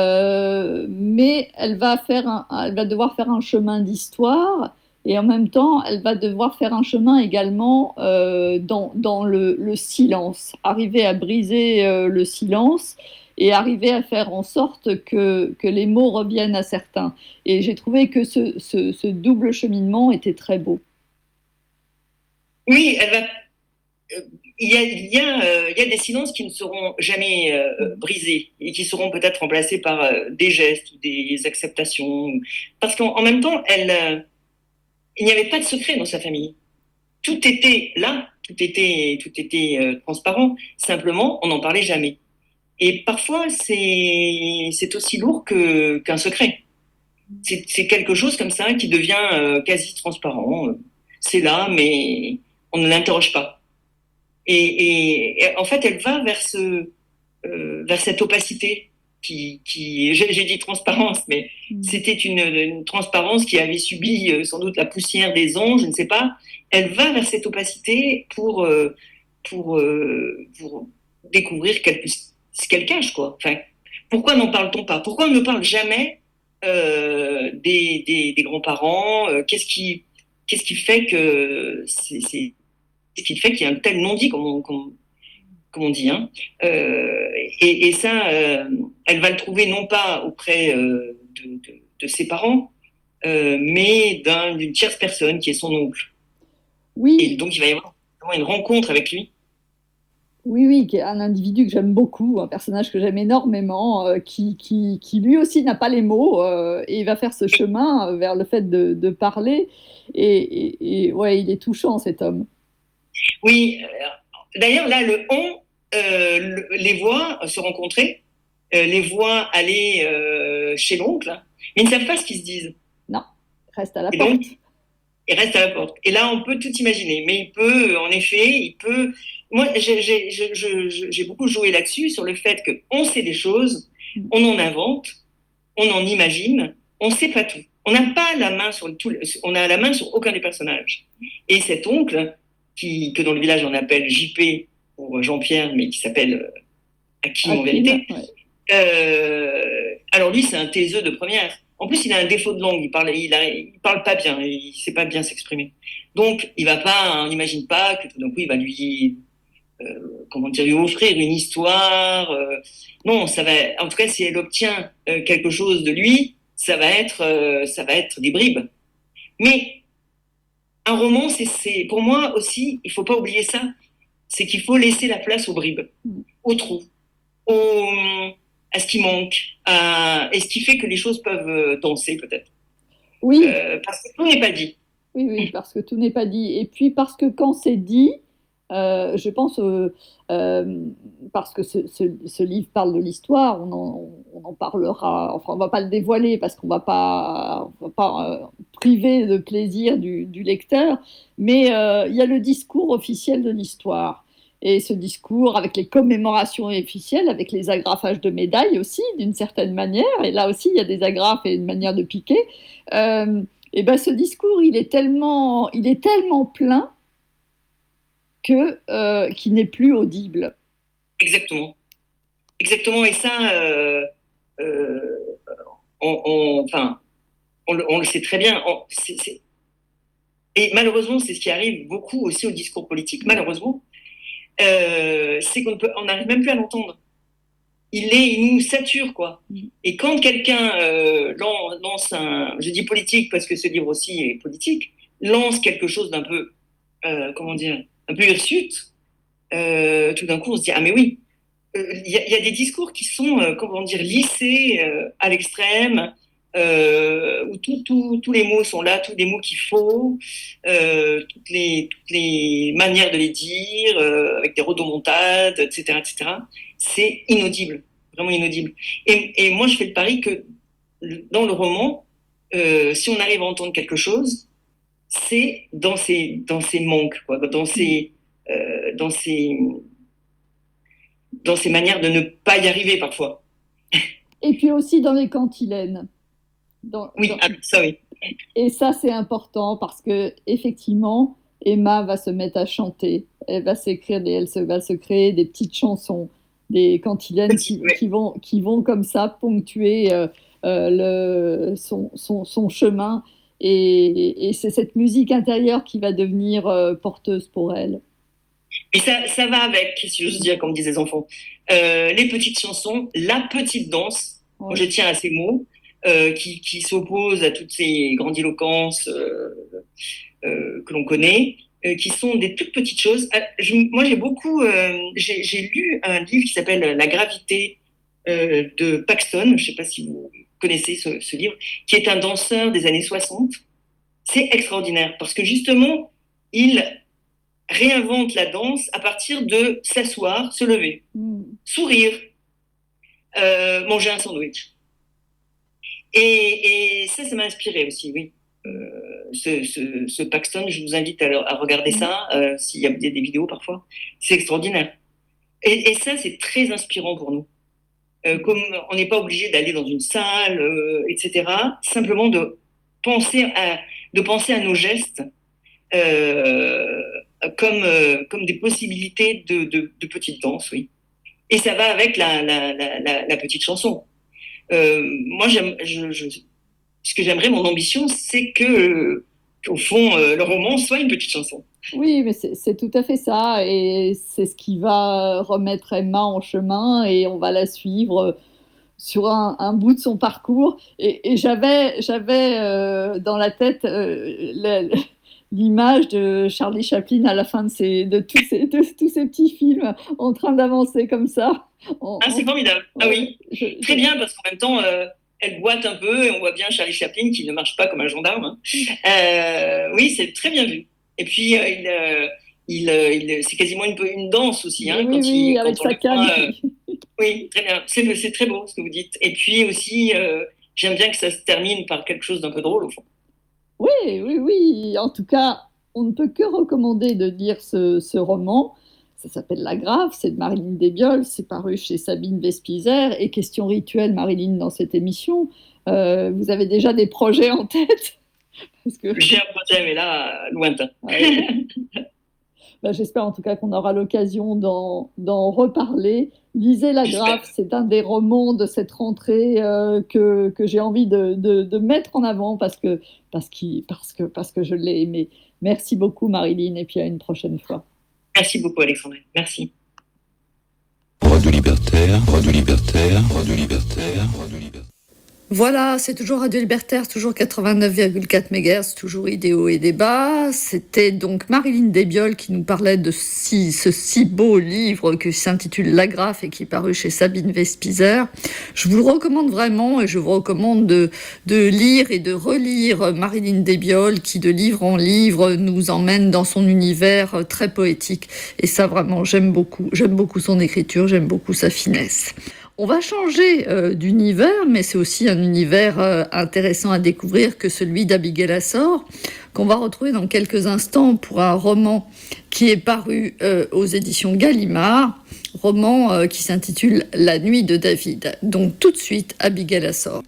Euh, mais elle va, faire un, elle va devoir faire un chemin d'histoire. Et en même temps, elle va devoir faire un chemin également euh, dans, dans le, le silence. Arriver à briser euh, le silence et arriver à faire en sorte que, que les mots reviennent à certains. Et j'ai trouvé que ce, ce, ce double cheminement était très beau. Oui, elle va... Il y, a, il, y a, euh, il y a des silences qui ne seront jamais euh, brisés et qui seront peut-être remplacés par euh, des gestes ou des acceptations. Parce qu'en en même temps, elle, euh, il n'y avait pas de secret dans sa famille. Tout était là, tout était, tout était euh, transparent. Simplement, on n'en parlait jamais. Et parfois, c'est, c'est aussi lourd que, qu'un secret. C'est, c'est quelque chose comme ça qui devient euh, quasi transparent. C'est là, mais on ne l'interroge pas. Et, et, et en fait, elle va vers, ce, euh, vers cette opacité qui, qui j'ai, j'ai dit transparence, mais mmh. c'était une, une transparence qui avait subi euh, sans doute la poussière des ans, je ne sais pas. Elle va vers cette opacité pour, euh, pour, euh, pour découvrir quel, ce qu'elle cache, quoi. Enfin, pourquoi n'en parle-t-on pas? Pourquoi on ne parle jamais euh, des, des, des grands-parents? euh, qu'est-ce qui, qu'est-ce qui fait que c'est, c'est, qu'est-ce qui fait qu'il y a un tel non-dit, comme on, comme, comme on dit, hein. Euh, et, et ça, euh, elle va le trouver non pas auprès euh, de, de, de ses parents, euh, mais d'un, d'une tierce personne qui est son oncle. Oui. Et donc il va y avoir une rencontre avec lui. Oui, oui, qui est un individu que j'aime beaucoup, un personnage que j'aime énormément, euh, qui, qui, qui lui aussi n'a pas les mots euh, et va faire ce chemin vers le fait de, de parler. Et, et, et ouais, il est touchant, cet homme. Oui. D'ailleurs, là, le on, euh, le, les voit se rencontrer, euh, les voit aller euh, chez l'oncle, mais ils ne savent pas ce qu'ils se disent. Non, reste à la et porte. Donc, il reste à la porte. Et là, on peut tout imaginer. Mais il peut, en effet, il peut... Moi, j'ai, j'ai, j'ai, j'ai beaucoup joué là-dessus, sur le fait qu'on sait des choses, on en invente, on en imagine, on ne sait pas tout. On n'a pas la main sur tout, on a la main sur aucun des personnages. Et cet oncle, qui, que dans le village on appelle J P pour Jean-Pierre, mais qui s'appelle Hakim en vérité. Ouais. Euh, alors lui, c'est un taiseux de première. En plus, il a un défaut de langue. Il parle, il, a, il parle pas bien. Il sait pas bien s'exprimer. Donc, il va pas, on n'imagine pas que tout d'un coup, il va lui, euh, comment dire, lui offrir une histoire. Euh, non, ça va. En tout cas, si elle obtient euh, quelque chose de lui, ça va être, euh, ça va être des bribes. Mais un roman, c'est, c'est, pour moi aussi, il faut pas oublier ça. C'est qu'il faut laisser la place aux bribes, aux trous, aux, à ce qui manque, à, et ce qui fait que les choses peuvent danser peut-être. Oui. Euh, parce que tout n'est pas dit. Oui, oui, parce que tout n'est pas dit. Et puis parce que quand c'est dit, euh, je pense, euh, euh, parce que ce, ce, ce livre parle de l'histoire, on en, on en parlera, enfin on ne va pas le dévoiler parce qu'on ne va pas, on va pas euh, priver de plaisir du, du lecteur, mais euh, il y a le discours officiel de l'histoire. Et ce discours avec les commémorations officielles, avec les agrafages de médailles aussi, d'une certaine manière, et là aussi il y a des agrafes et une manière de piquer, euh, et ben ce discours il est tellement, il est tellement plein que, euh, qu'il n'est plus audible. Exactement. Exactement, et ça, euh, euh, on, on, enfin, on, on le sait très bien. On, c'est, c'est... Et malheureusement, c'est ce qui arrive beaucoup aussi au discours politique, malheureusement. Euh, c'est qu'on peut, on n'arrive même plus à l'entendre. Il est, il nous sature, quoi. Et quand quelqu'un euh, lance un, je dis politique parce que ce livre aussi est politique, lance quelque chose d'un peu, euh, comment dire, un peu hirsute, euh, tout d'un coup on se dit ah mais oui, il euh, y, y a des discours qui sont, euh, comment dire, lissés euh, à l'extrême. Euh, où tous tout, tout les mots sont là, tous les mots qu'il faut, euh, toutes, les, toutes les manières de les dire, euh, avec des rodomontades, et cetera, et cetera. C'est inaudible, vraiment inaudible. Et, et moi, je fais le pari que dans le roman, euh, si on arrive à entendre quelque chose, c'est dans ces, dans ces manques, quoi, dans ces, euh, dans ces, dans ces manières de ne pas y arriver parfois. Et puis aussi dans les cantilènes. Dans, oui, dans... Ah, ça oui. Et ça, c'est important parce que effectivement, Emma va se mettre à chanter. Elle va s'écrire, des, elle se, va se créer des petites chansons, des cantilènes qui, oui. qui, vont, qui vont comme ça ponctuer euh, euh, le, son, son, son chemin. Et, et c'est cette musique intérieure qui va devenir euh, porteuse pour elle. Et ça, ça va avec, si j'ose dire, comme disent les enfants, euh, les petites chansons, la petite danse. Oui. Moi, je tiens à ces mots. Euh, qui, qui s'opposent à toutes ces grandiloquences euh, euh, que l'on connaît, euh, qui sont des toutes petites choses. Ah, je, moi, j'ai beaucoup, euh, j'ai, j'ai lu un livre qui s'appelle La gravité euh, de Paxton. Je ne sais pas si vous connaissez ce, ce livre, qui est un danseur des années soixante. C'est extraordinaire parce que justement, il réinvente la danse à partir de s'asseoir, se lever, mmh. sourire, euh, manger un sandwich. Et, et ça, ça m'a inspiré aussi, oui. Euh, ce, ce, ce Paxton, je vous invite à, à regarder ça, euh, s'il y a des, des vidéos parfois. C'est extraordinaire. Et, et ça, c'est très inspirant pour nous. euh, comme on n'est pas obligé d'aller dans une salle, euh, et cetera. Simplement de penser à, de penser à nos gestes euh, comme, euh, comme des possibilités de, de, de petite danse, oui. Et ça va avec la, la, la, la, la petite chanson. Euh, moi, j'aime, je, je, ce que j'aimerais, mon ambition, c'est que, qu'au fond, euh, le roman soit une petite chanson. Oui, mais c'est, c'est tout à fait ça, et c'est ce qui va remettre Emma en chemin, et on va la suivre sur un, un bout de son parcours. Et, et j'avais, j'avais euh, dans la tête euh, la, l'image de Charlie Chaplin à la fin de, ses, de, tous ces, de tous ces petits films en train d'avancer comme ça. En, ah, c'est formidable. En, ah oui, je, très je... bien, parce qu'en même temps, euh, elle boite un peu, et on voit bien Charlie Chaplin qui ne marche pas comme un gendarme. Hein. Euh, oui, c'est très bien vu. Et puis, euh, il, euh, il, euh, il, c'est quasiment une, une danse aussi. Hein, oui, quand oui, il, avec quand sa canne. Euh, oui, très bien. C'est, c'est très beau ce que vous dites. Et puis aussi, euh, j'aime bien que ça se termine par quelque chose d'un peu drôle, au fond. Oui, oui, oui. En tout cas, on ne peut que recommander de lire ce, ce roman. Ça s'appelle La Grave, c'est de Marilyn Desbioles, c'est paru chez Sabine Vespizer. Et question rituelle, Marilyn, dans cette émission, euh, vous avez déjà des projets en tête? Parce que... J'ai un projet, mais là, lointain. Ouais. Ben, j'espère en tout cas qu'on aura l'occasion d'en, d'en reparler. Lisez La Grave, c'est un des romans de cette rentrée euh, que, que j'ai envie de, de, de mettre en avant parce que, parce, qu'il, parce, que, parce que je l'ai aimé. Merci beaucoup Marilyn, et puis à une prochaine fois. Merci beaucoup Alexandre, merci. Radio Libertaire, Radio Libertaire, Radio Libertaire, Radio Libertaire. Voilà, c'est toujours Radio Libertaire, toujours quatre-vingt-neuf virgule quatre mégahertz, toujours idéaux et débats. C'était donc Marilyn Desbioles qui nous parlait de si, ce si beau livre qui s'intitule La Grave et qui est paru chez Sabine Vespizer. Je vous le recommande vraiment, et je vous recommande de, de lire et de relire Marilyn Desbioles qui, de livre en livre, nous emmène dans son univers très poétique. Et ça, vraiment, j'aime beaucoup. J'aime beaucoup son écriture, j'aime beaucoup sa finesse. On va changer euh, d'univers, mais c'est aussi un univers euh, intéressant à découvrir que celui d'Abigail Assor, qu'on va retrouver dans quelques instants pour un roman qui est paru euh, aux éditions Gallimard, roman euh, qui s'intitule La Nuit de David. Donc tout de suite, Abigail Assor.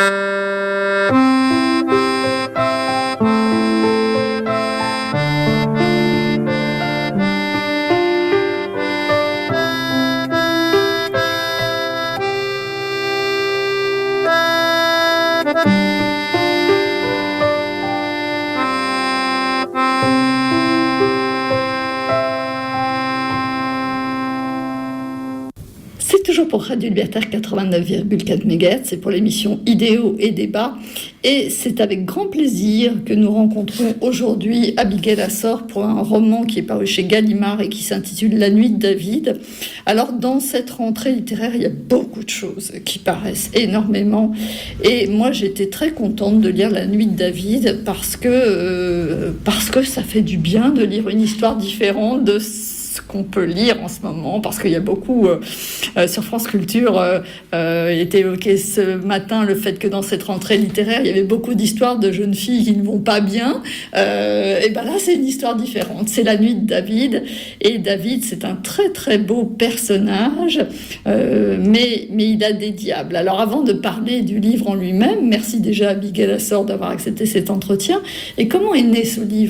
Pour Radio Libertaire quatre-vingt-neuf virgule quatre mégahertz, c'est pour l'émission Idéaux et débats. Et c'est avec grand plaisir que nous rencontrons aujourd'hui Abigail Assor pour un roman qui est paru chez Gallimard et qui s'intitule La Nuit de David. Alors, dans cette rentrée littéraire, il y a beaucoup de choses qui paraissent énormément. Et moi, j'étais très contente de lire La Nuit de David parce que, euh, parce que ça fait du bien de lire une histoire différente de ce qu'on peut lire en ce moment, parce qu'il y a beaucoup euh, euh, sur France Culture euh, euh, il était évoqué ce matin le fait que dans cette rentrée littéraire il y avait beaucoup d'histoires de jeunes filles qui ne vont pas bien, euh, et ben là c'est une histoire différente, c'est La Nuit de David, et David c'est un très très beau personnage, euh, mais, mais il a des diables. Alors avant de parler du livre en lui-même, merci déjà à Abigail Assor d'avoir accepté cet entretien. Et comment est né ce livre ?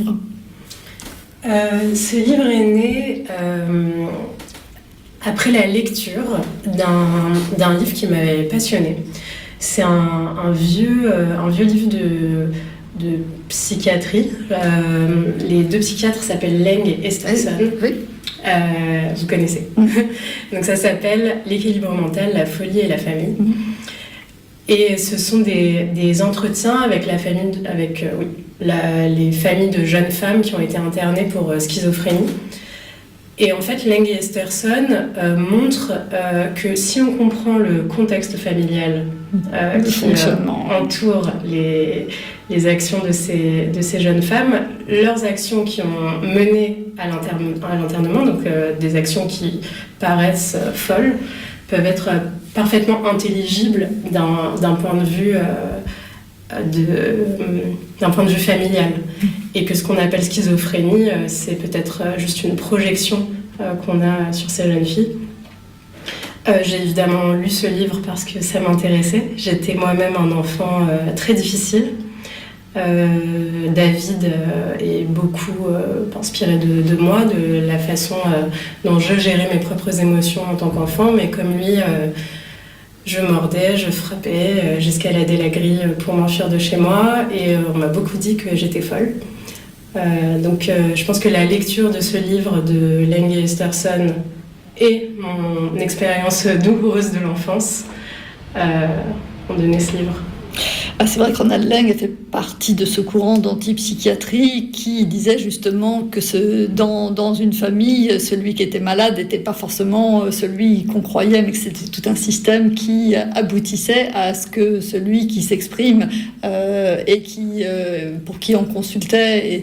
Euh, ce livre est né euh, après la lecture d'un, d'un livre qui m'avait passionnée. C'est un, un, vieux, euh, un vieux livre de, de psychiatrie. Euh, les deux psychiatres s'appellent Leng et Esterson. Oui. Euh, vous connaissez. Donc ça s'appelle L'équilibre mental, la folie et la famille. Mm. Et ce sont des, des entretiens avec la famille, avec euh, oui, la, les familles de jeunes femmes qui ont été internées pour euh, schizophrénie. Et en fait, Leng et Esterson euh, montrent euh, que si on comprend le contexte familial euh, qui euh, entoure les, les actions de ces, de ces jeunes femmes, leurs actions qui ont mené à, l'interne, à l'internement, donc euh, des actions qui paraissent euh, folles, peuvent être euh, parfaitement intelligibles d'un, d'un point de vue euh, de, euh, d'un point de vue familial, et que ce qu'on appelle schizophrénie, euh, c'est peut-être euh, juste une projection euh, qu'on a sur ces jeunes filles. Euh, j'ai évidemment lu ce livre parce que ça m'intéressait. J'étais moi-même un enfant euh, très difficile. Euh, David euh, est beaucoup euh, inspiré de, de moi, de la façon euh, dont je gérais mes propres émotions en tant qu'enfant, mais comme lui, euh, je mordais, je frappais, euh, j'escaladais la grille pour m'enfuir de chez moi, et euh, on m'a beaucoup dit que j'étais folle. Euh, donc euh, je pense que la lecture de ce livre de Lange Esterson et mon expérience douloureuse de l'enfance euh, ont donné ce livre. Ah, c'est vrai que Ronald Lang fait partie de ce courant d'antipsychiatrie qui disait justement que ce, dans, dans une famille, celui qui était malade n'était pas forcément celui qu'on croyait, mais que c'était tout un système qui aboutissait à ce que celui qui s'exprime euh, et qui, euh, pour qui on consultait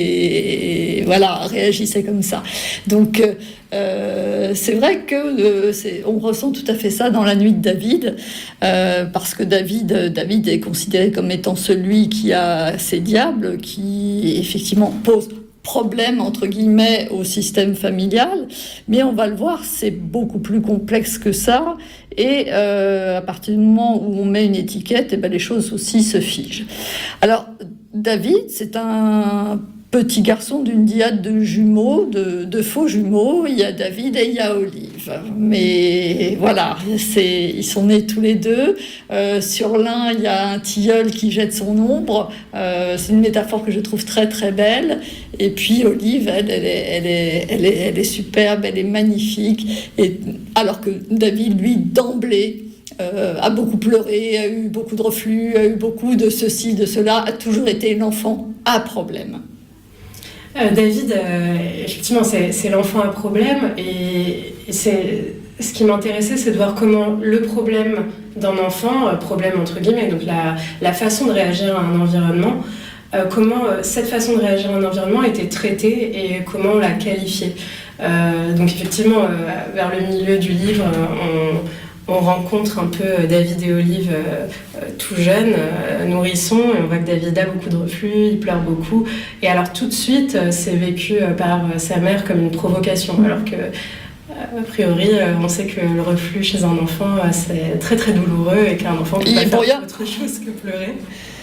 était, voilà, réagissait comme ça. Donc euh, c'est vrai que euh, c'est, on ressent tout à fait ça dans La Nuit de David, euh, parce que David, David est considéré comme étant celui qui a ses diables, qui effectivement pose problème entre guillemets au système familial, mais on va le voir, c'est beaucoup plus complexe que ça, et euh, à partir du moment où on met une étiquette, et ben les choses aussi se figent. Alors David, c'est un petit garçon d'une diade de jumeaux, de, de faux jumeaux. Il y a David et il y a Olive. Mais voilà, c'est, ils sont nés tous les deux. Euh, sur l'un, il y a un tilleul qui jette son ombre. Euh, c'est une métaphore que je trouve très très belle. Et puis Olive, elle, elle, est, elle, est, elle, est, elle est superbe, elle est magnifique. Et, alors que David, lui, d'emblée, Euh, a beaucoup pleuré, a eu beaucoup de reflux, a eu beaucoup de ceci, de cela, a toujours été l'enfant à problème. Euh, David, euh, effectivement, c'est, c'est l'enfant à problème, et, et c'est, ce qui m'intéressait, c'est de voir comment le problème d'un enfant, euh, problème entre guillemets, donc la, la façon de réagir à un environnement, euh, comment euh, cette façon de réagir à un environnement était traitée et comment on la qualifiait. Euh, donc effectivement, euh, vers le milieu du livre, on... On rencontre un peu David et Olive euh, tout jeunes, euh, nourrissons, et on voit que David a beaucoup de reflux, il pleure beaucoup. Et alors tout de suite, euh, c'est vécu euh, par euh, sa mère comme une provocation, alors que, euh, a priori, euh, on sait que le reflux chez un enfant, euh, c'est très très douloureux, et qu'un enfant ne peut pas faire autre chose que pleurer.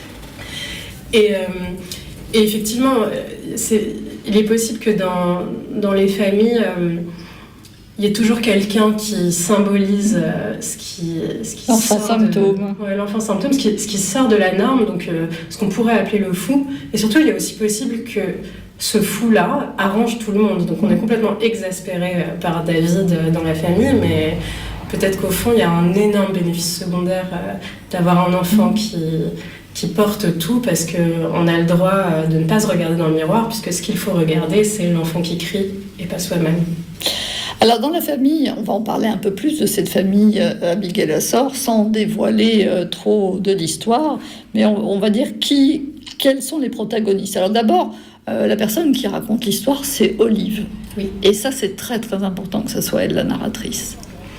Et, euh, et effectivement, c'est, il est possible que dans, dans les familles... Euh, il y a toujours quelqu'un qui symbolise euh, ce qui, ce qui l'enfant symptôme. De, ouais, l'enfant symptôme, ce qui, ce qui sort de la norme, donc euh, ce qu'on pourrait appeler le fou. Et surtout, il est aussi possible que ce fou-là arrange tout le monde. Donc on est complètement exaspéré euh, par David euh, dans la famille, mais peut-être qu'au fond, il y a un énorme bénéfice secondaire euh, d'avoir un enfant qui, qui porte tout, parce qu'on a le droit euh, de ne pas se regarder dans le miroir, puisque ce qu'il faut regarder, c'est l'enfant qui crie et pas soi-même. Alors dans la famille, on va en parler un peu plus de cette famille euh, Abigail Asor, sans dévoiler euh, trop de l'histoire, mais on, on va dire qui, quels sont les protagonistes. Alors d'abord, euh, la personne qui raconte l'histoire, c'est Olive. Oui. Et ça, c'est très très important que ce soit elle la narratrice.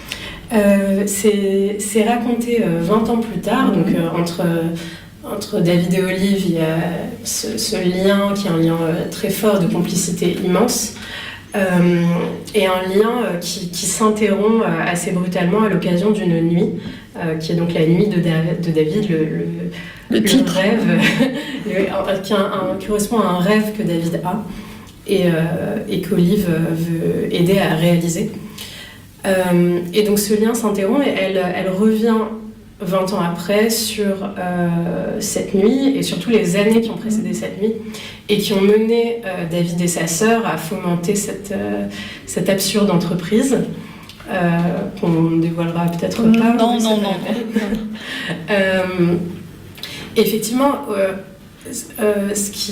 Euh, c'est, c'est raconté euh, vingt ans plus tard, donc euh, entre... Entre David et Olive, il y a ce, ce lien qui est un lien euh, très fort de complicité immense. Euh, et un lien euh, qui, qui s'interrompt euh, assez brutalement à l'occasion d'une nuit, euh, qui est donc la nuit de, Da- de David, le, le, le, le rêve, le, qui, un, un, qui correspond à un rêve que David a et, euh, et qu'Olive veut aider à réaliser. Euh, et donc ce lien s'interrompt et elle, elle revient vingt ans après sur euh, cette nuit et surtout les années qui ont précédé cette nuit et qui ont mené euh, David et sa sœur à fomenter cette, euh, cette absurde entreprise euh, qu'on dévoilera peut-être mmh, pas. Non, non, non. euh, effectivement, euh, euh, ce qui,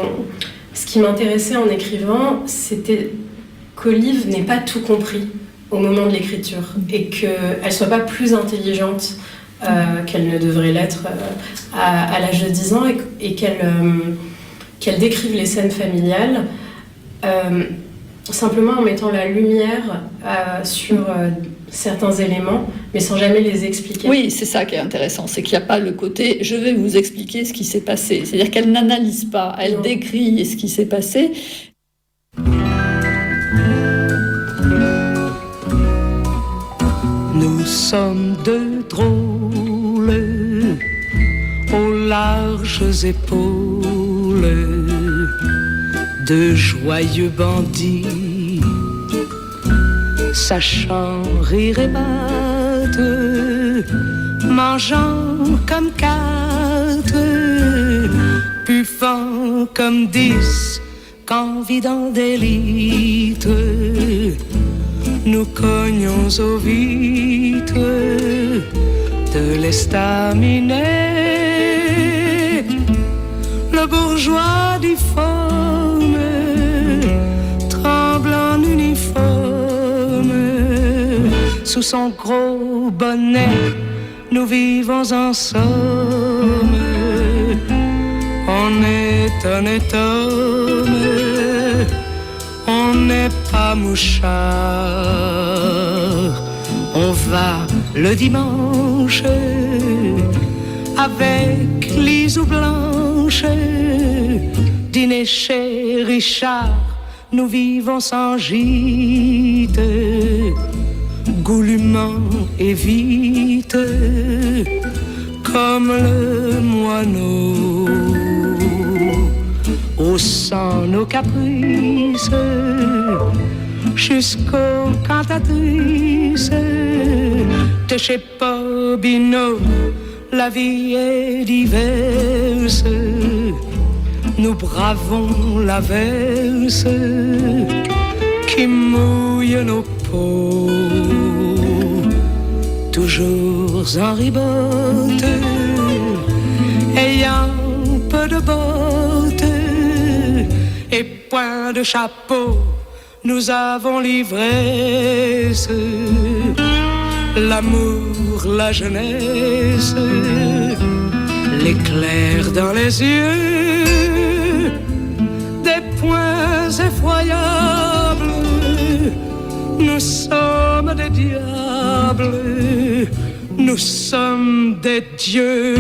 ce qui m'intéressait en écrivant, c'était qu'Olive n'ait pas tout compris au moment de l'écriture et qu'elle ne soit pas plus intelligente Euh, qu'elle ne devrait l'être euh, à, à l'âge de dix ans et, et qu'elle, euh, qu'elle décrive les scènes familiales euh, simplement en mettant la lumière euh, sur euh, certains éléments, mais sans jamais les expliquer. Oui, c'est ça qui est intéressant, c'est qu'il n'y a pas le côté « je vais vous expliquer ce qui s'est passé ». C'est-à-dire qu'elle n'analyse pas, elle non. décrit ce qui s'est passé. sommes deux drôles aux larges épaules, de joyeux bandits, sachant rire et battre, mangeant comme quatre, buvant comme dix, qu'en vidant des litres, nous cognons aux vitres de l'estaminet. Le bourgeois difforme tremble en uniforme, sous son gros bonnet, nous vivons en somme. On est honnête homme, on n'est pas mouchard. On va le dimanche avec Lisou Blanche dîner chez Richard. Nous vivons sans gîte, goulûment et vite, comme le moineau, haussant nos caprices jusqu'aux cantatrices de chez Bobino. La vie est diverse, nous bravons l'averse qui mouille nos peaux, toujours en ribote, ayant peu de bottes et point de chapeau. Nous avons l'ivresse, l'amour, la jeunesse, l'éclair dans les yeux, des points effroyables. Nous sommes des diables, nous sommes des dieux.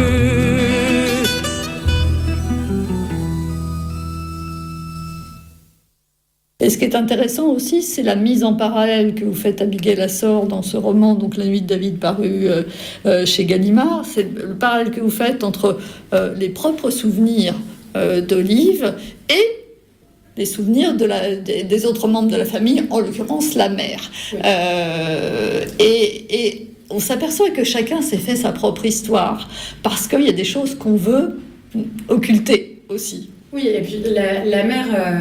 Et ce qui est intéressant aussi, c'est la mise en parallèle que vous faites, Abigail Assor, dans ce roman, donc La Nuit de David, paru euh, euh, chez Gallimard. C'est le parallèle que vous faites entre euh, les propres souvenirs euh, d'Olive et les souvenirs de la, des, des autres membres de la famille, en l'occurrence la mère. Oui. Euh, et, et on s'aperçoit que chacun s'est fait sa propre histoire, parce qu'il y a des choses qu'on veut occulter aussi. Oui, et puis la, la mère... Euh...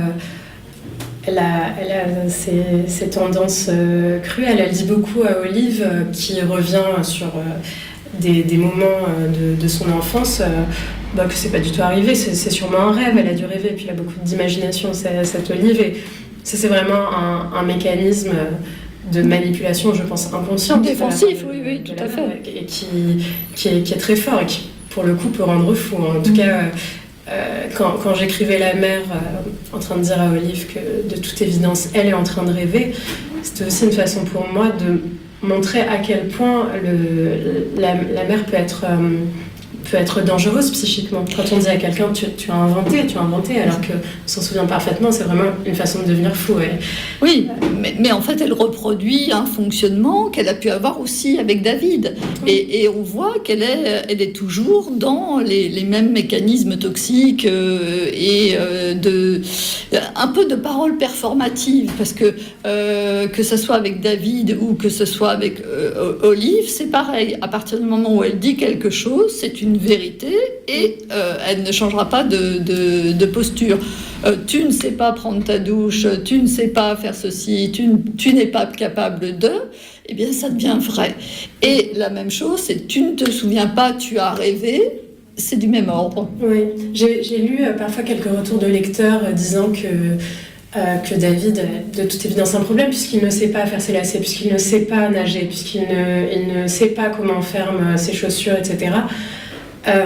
Elle a, elle a ces, ces tendances euh, cruelles. Elle dit beaucoup à Olive, euh, qui revient sur euh, des, des moments euh, de, de son enfance, euh, bah, que c'est pas du tout arrivé. C'est, c'est sûrement un rêve. Elle a dû rêver. Puis elle a beaucoup d'imagination, cette, cette Olive. Et ça, c'est vraiment un, un mécanisme de manipulation, je pense, inconscient. Défensif, oui, oui, tout à fait. Et qui, qui, est, qui est très fort et qui, pour le coup, peut rendre fou. En tout cas... Euh, Euh, quand, quand j'écrivais La mère euh, en train de dire à Olive que de toute évidence elle est en train de rêver, c'était aussi une façon pour moi de montrer à quel point le, la, la mère peut être, euh, peut être dangereuse psychiquement. Quand on dit à quelqu'un tu, tu as inventé, tu as inventé alors qu'on s'en souvient parfaitement, c'est vraiment une façon de devenir fou. Et... Oui, mais, mais en fait elle reproduit un fonctionnement qu'elle a pu avoir aussi avec David. Oui. Et, et on voit qu'elle est, elle est toujours dans les, les mêmes mécanismes toxiques euh, et euh, de, un peu de paroles performatives, parce que euh, que ce soit avec David ou que ce soit avec euh, Olive, c'est pareil. À partir du moment où elle dit quelque chose, c'est une vérité et euh, elle ne changera pas de, de, de posture. Euh, tu ne sais pas prendre ta douche, tu ne sais pas faire ceci, tu, tu n'es pas capable de, eh bien ça devient vrai. Et la même chose, c'est tu ne te souviens pas, tu as rêvé, c'est du même ordre. Oui, j'ai, j'ai lu euh, parfois quelques retours de lecteurs euh, disant que Euh, que David a de toute évidence un problème puisqu'il ne sait pas faire ses lacets, puisqu'il ne sait pas nager, puisqu'il ne, il ne sait pas comment on ferme ses chaussures, et cetera. Euh,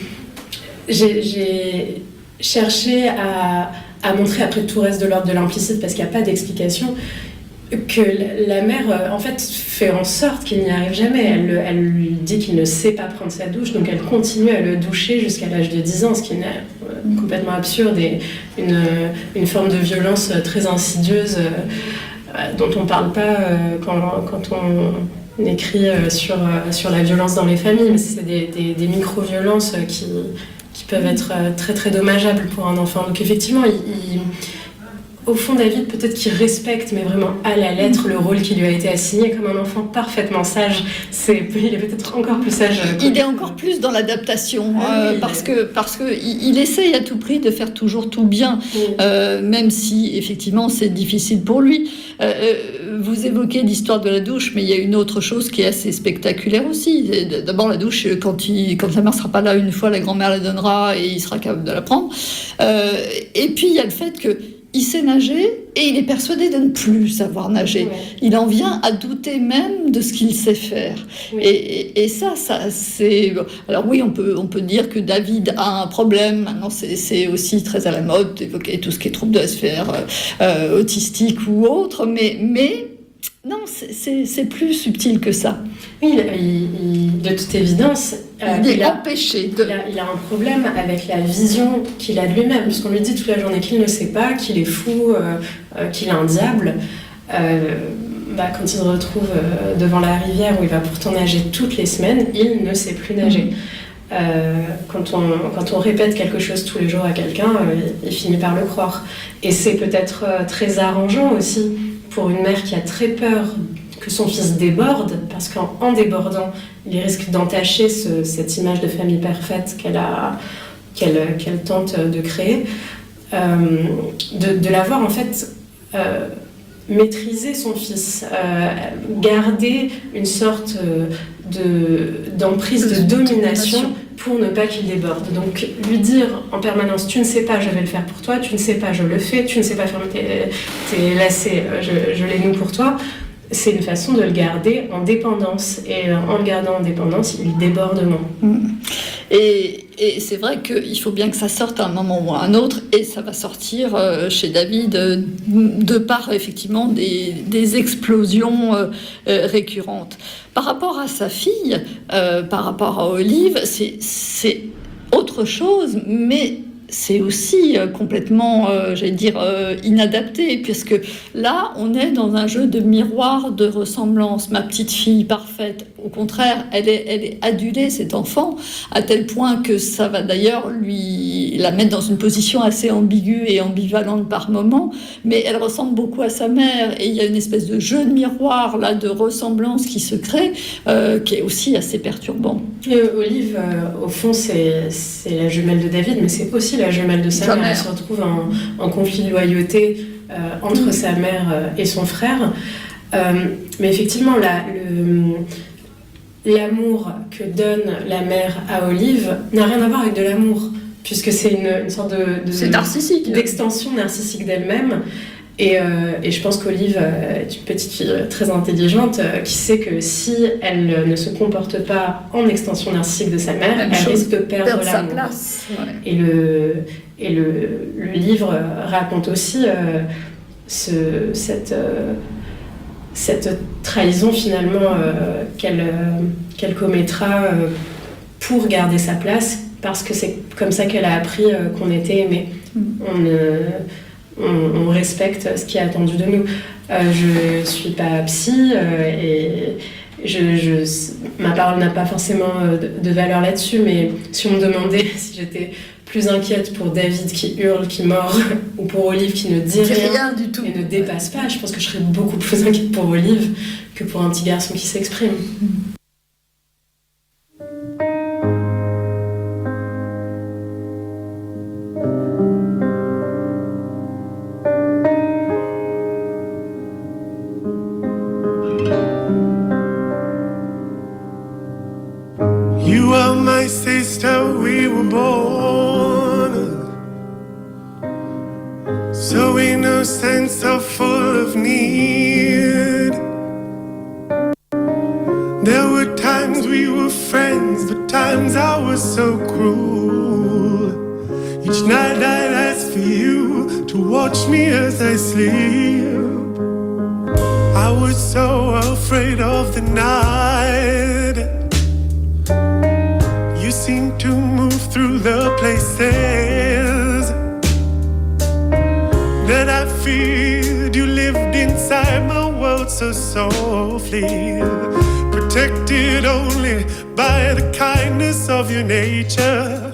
j'ai, j'ai cherché à, à montrer, après tout reste de l'ordre de l'implicite parce qu'il n'y a pas d'explication, que la mère en fait fait en sorte qu'il n'y arrive jamais. Elle, elle lui dit qu'il ne sait pas prendre sa douche, donc elle continue à le doucher jusqu'à l'âge de dix ans, ce qui est complètement absurde et une, une forme de violence très insidieuse euh, dont on ne parle pas euh, quand, quand, on, écrit euh, sur, euh, sur la violence dans les familles, mais c'est des, des, des micro-violences qui, qui peuvent être euh, très très dommageables pour un enfant. Donc effectivement, il, il, au fond, David, peut-être qu'il respecte, mais vraiment à la lettre, le rôle qui lui a été assigné comme un enfant parfaitement sage. C'est, il est peut-être encore plus sage. Il est encore plus dans l'adaptation, ah, euh, oui, parce que parce que il, il essaye à tout prix de faire toujours tout bien, oui. euh, même si effectivement c'est difficile pour lui. Euh, vous évoquez l'histoire de la douche, mais il y a une autre chose qui est assez spectaculaire aussi. D'abord la douche, quand il, quand la mère sera pas là une fois, la grand-mère la donnera et il sera capable de la prendre. Euh, et puis il y a le fait que il sait nager et il est persuadé de ne plus savoir nager. Ouais. Il en vient à douter même de ce qu'il sait faire. Oui. Et, et, et ça, ça, c'est... Alors oui, on peut, on peut dire que David a un problème. Maintenant, c'est, c'est aussi très à la mode d'évoquer tout ce qui est trouble de la sphère euh, autistique ou autre. Mais... mais non, c'est, c'est, c'est plus subtil que ça. Oui, il, il, de toute évidence, euh, il est il a, empêché. De... Il, a, il a un problème avec la vision qu'il a de lui-même, puisqu'on lui dit toute la journée qu'il ne sait pas, qu'il est fou, euh, euh, qu'il est un diable. Euh, bah, quand il se retrouve euh, devant la rivière où il va pourtant nager toutes les semaines, il ne sait plus nager. Mmh. Euh, quand, on, quand on répète quelque chose tous les jours à quelqu'un, euh, il, il finit par le croire. Et c'est peut-être euh, très arrangeant aussi pour une mère qui a très peur que son fils déborde, parce qu'en en débordant, il risque d'entacher ce, cette image de famille parfaite qu'elle, a, qu'elle, qu'elle tente de créer, euh, de, de l'avoir en fait euh, maîtriser son fils, euh, garder une sorte de, d'emprise de domination pour ne pas qu'il déborde. Donc lui dire en permanence, tu ne sais pas, je vais le faire pour toi, tu ne sais pas, je le fais, tu ne sais pas fermer tes, tes lacets, je, je les noue pour toi, c'est une façon de le garder en dépendance. Et en le gardant en dépendance, il déborde moins. Et, et c'est vrai qu'il faut bien que ça sorte à un moment ou à un autre, et ça va sortir euh, chez David euh, de par effectivement des, des explosions euh, euh, récurrentes. Par rapport à sa fille, euh, par rapport à Olive, c'est, c'est autre chose, mais c'est aussi euh, complètement, euh, j'allais dire, euh, inadapté, puisque là, on est dans un jeu de miroir, de ressemblance. Ma petite fille parfaite, au contraire, elle est, elle est adulée, cet enfant, à tel point que ça va d'ailleurs lui la mettre dans une position assez ambiguë et ambivalente par moments, mais elle ressemble beaucoup à sa mère, et il y a une espèce de jeu de miroir, là, de ressemblance qui se crée, euh, qui est aussi assez perturbant. Et Olive, euh, au fond, c'est, c'est la jumelle de David, mais c'est aussi la jumelle de sa, sa mère. Elle se retrouve en, en conflit de loyauté euh, entre mmh. sa mère euh, et son frère. Euh, mais effectivement, la, le, l'amour que donne la mère à Olive n'a rien à voir avec de l'amour, puisque c'est une, une sorte de, de, c'est narcissique, d'extension narcissique d'elle-même. Et, euh, et je pense qu'Olive est une petite fille très intelligente euh, qui sait que si elle ne se comporte pas en extension narcissique de sa mère, Même elle chose, risque de perdre, perdre l'amour. Sa place. Ouais. Et, le, et le, le livre raconte aussi euh, ce, cette, euh, cette trahison finalement euh, qu'elle, euh, qu'elle commettra euh, pour garder sa place, parce que c'est comme ça qu'elle a appris euh, qu'on était aimé. Mm. On euh, On, on respecte ce qui est attendu de nous. Euh, je ne suis pas psy euh, et je, je, ma parole n'a pas forcément de, de valeur là-dessus, mais si on me demandait si j'étais plus inquiète pour David qui hurle, qui mord, ou pour Olive qui ne dit rien, rien du tout et ne dépasse pas, je pense que je serais beaucoup plus inquiète pour Olive que pour un petit garçon qui s'exprime. Sister, we were born so innocent, so full of need. There were times we were friends, but times I was so cruel. Each night I'd ask for you to watch me as I sleep. I was so afraid of the night. You seemed to move through the places that I feared. You lived inside my world so softly. protected only by the kindness of your nature.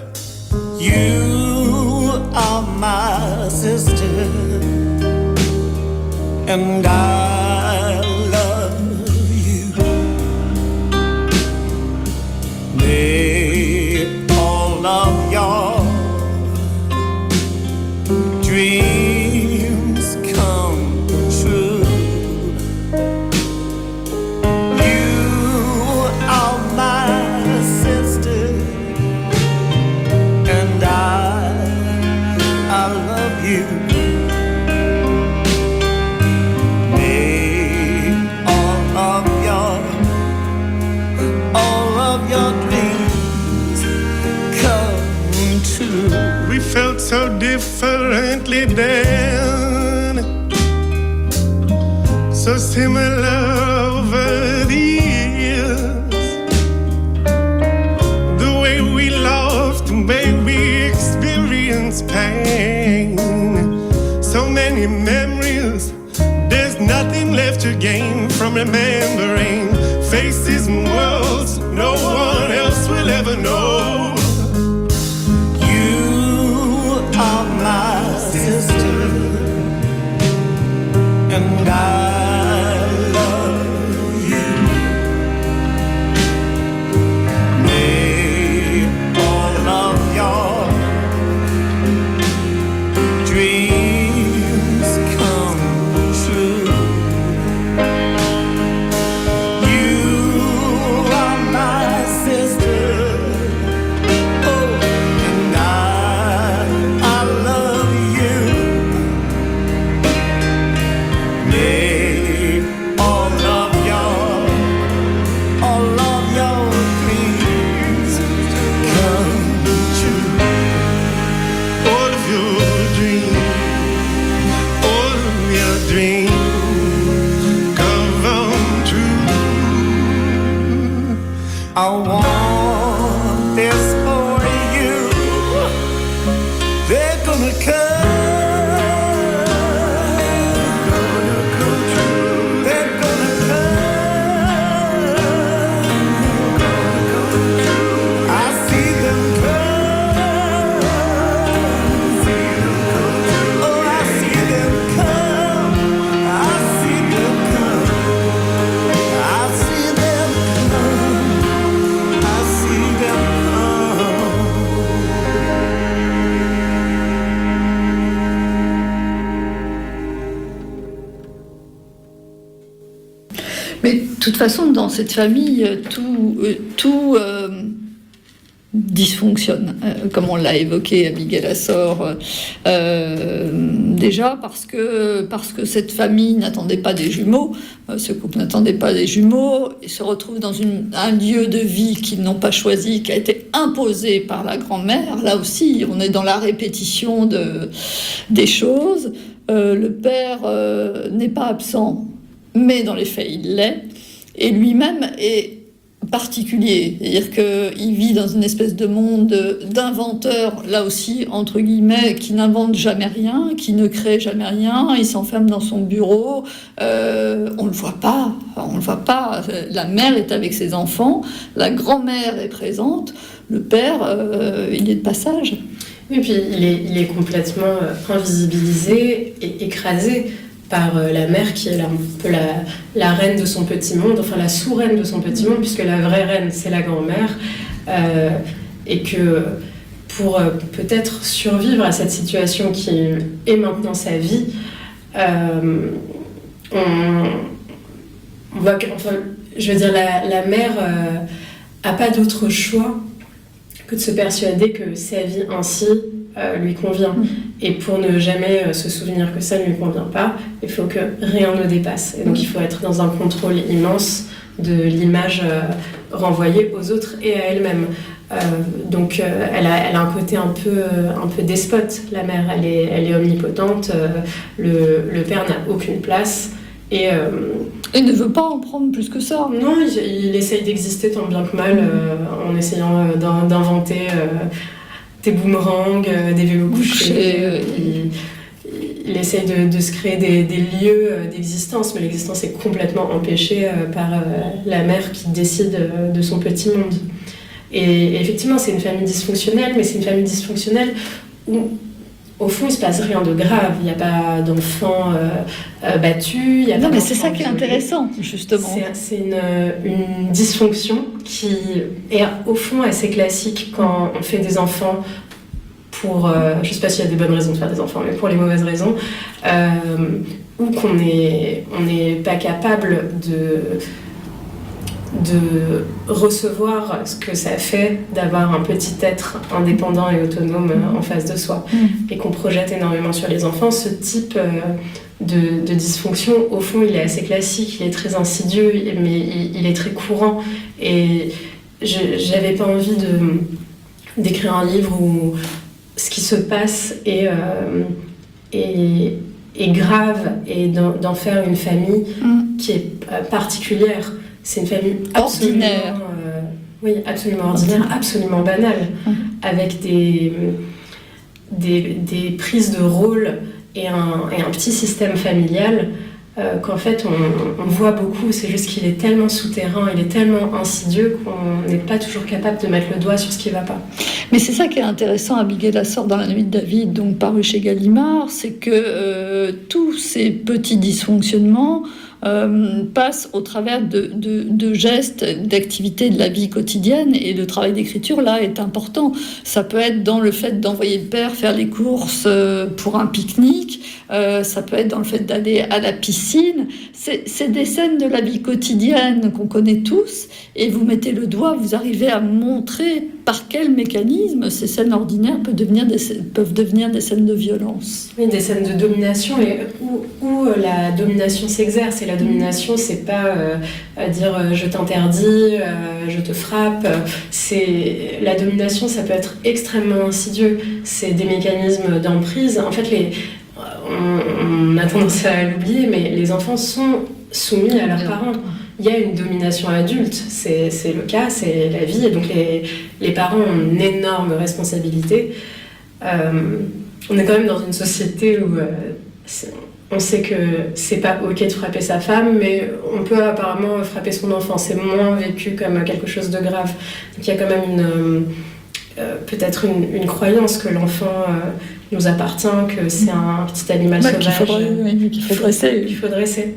You are my sister, and I love you. May all of your dreams come true. You are my sister, and I, I love you. May all of your, all of your dreams come true. We felt so differently then, so similar over the years. The way we loved, the way we experienced pain. So many memories, there's nothing left to gain from remembering faces and worlds no one else will ever know. You are my sister, and I love you. May all of your dreams come true. You are my sister, oh, and I, I love you. May all of your, all of your dreams come true. All of your dreams, all of your dreams come true. I want this for you. They're gonna come, gonna come true. They're gonna come, gonna come true. I see them come, see them come true. Oh, I see them come, I see them come, I see them come, I see them come. Mais de toute façon, dans cette famille, euh, tout, euh, tout euh, dysfonctionne, euh, comme on l'a évoqué, Abigail Assor. Euh, euh, déjà parce que, parce que cette famille n'attendait pas des jumeaux, euh, ce couple n'attendait pas des jumeaux, et se retrouve dans une, un lieu de vie qu'ils n'ont pas choisi, qui a été imposé par la grand-mère. Là aussi, on est dans la répétition de, des choses. Euh, le père euh, n'est pas absent, mais dans les faits, il l'est. Et lui-même est particulier. C'est-à-dire qu'il vit dans une espèce de monde d'inventeur, là aussi, entre guillemets, qui n'invente jamais rien, qui ne crée jamais rien. Il s'enferme dans son bureau. Euh, on ne le voit pas. On le voit pas. La mère est avec ses enfants. La grand-mère est présente. Le père, euh, il est de passage. Oui, puis il est, il est complètement invisibilisé et écrasé par la mère qui est la, un peu la, la reine de son petit monde, enfin la sous-reine de son petit monde, puisque la vraie reine, c'est la grand-mère, euh, et que pour euh, peut-être survivre à cette situation qui est maintenant sa vie, euh, on, on voit que, enfin, je veux dire, la, la mère euh, a pas d'autre choix que de se persuader que sa vie ainsi euh, lui convient. Mmh. Et pour ne jamais euh, se souvenir que ça ne lui convient pas, il faut que rien ne dépasse. Et donc il faut être dans un contrôle immense de l'image euh, renvoyée aux autres et à elle-même. Euh, donc euh, elle, a, elle a un côté un peu, euh, un peu despote, la mère. Elle est, elle est omnipotente, euh, le, le père n'a aucune place. Et, euh, et ne veut pas en prendre plus que ça. Non, il, il essaye d'exister tant bien que mal euh, en essayant euh, d'in- d'inventer euh, des boomerangs, euh, des vélos couchés. Euh, il, il essaye de, de se créer des, des lieux d'existence, mais l'existence est complètement empêchée par la mère qui décide de son petit monde. Et effectivement, c'est une famille dysfonctionnelle, mais c'est une famille dysfonctionnelle où, au fond, il ne se passe rien de grave. Il n'y a pas d'enfants euh, euh, battus. Y a non, pas mais c'est ça qui est violés. Intéressant, justement. C'est, c'est une, une dysfonction qui est, au fond, assez classique quand on fait des enfants pour... Euh, je ne sais pas s'il y a des bonnes raisons de faire des enfants, mais pour les mauvaises raisons. Euh, ou qu'on n'est on n'est pas capable de... de recevoir ce que ça fait d'avoir un petit être indépendant et autonome en face de soi mmh. et qu'on projette énormément sur les enfants. Ce type de, de dysfonction, au fond, il est assez classique, il est très insidieux, mais il, il est très courant. Et je, j'avais pas envie de, d'écrire un livre où ce qui se passe est, euh, est, est grave et d'en, d'en faire une famille mmh. qui est particulière. C'est une famille absolument, ordinaire. Euh, oui, absolument ordinaire, absolument banale, mmh. avec des, des, des prises de rôle et un, et un petit système familial euh, qu'en fait on, on voit beaucoup. C'est juste qu'il est tellement souterrain, il est tellement insidieux qu'on n'est pas toujours capable de mettre le doigt sur ce qui ne va pas. Mais c'est ça qui est intéressant à Abigail Assor dans La Nuit de David, donc paru chez Gallimard, c'est que euh, tous ces petits dysfonctionnements Euh, passe au travers de, de, de gestes, d'activités de la vie quotidienne, et le travail d'écriture là est important. Ça peut être dans le fait d'envoyer le père faire les courses euh, pour un pique-nique, euh, ça peut être dans le fait d'aller à la piscine. C'est, c'est des scènes de la vie quotidienne qu'on connaît tous, et vous mettez le doigt, vous arrivez à montrer par quel mécanisme ces scènes ordinaires peuvent devenir des, peuvent devenir des scènes de violence. Oui, des scènes de domination, et où, où la domination s'exerce. Et la domination, c'est pas euh, dire euh, je t'interdis, euh, je te frappe. C'est, la domination, ça peut être extrêmement insidieux. C'est des mécanismes d'emprise. En fait, les, on, on a tendance à l'oublier, mais les enfants sont soumis à leurs parents. Il y a une domination adulte, c'est, c'est le cas, c'est la vie, et donc les, les parents ont une énorme responsabilité. Euh, on est quand même dans une société où euh, on sait que c'est pas ok de frapper sa femme, mais on peut apparemment frapper son enfant, c'est moins vécu comme quelque chose de grave. Donc il y a quand même une, euh, peut-être une, une croyance que l'enfant euh, nous appartient, que c'est un petit animal bah, sauvage qu'il faudrait, oui, qu'il faut dresser. Qu'il faut dresser.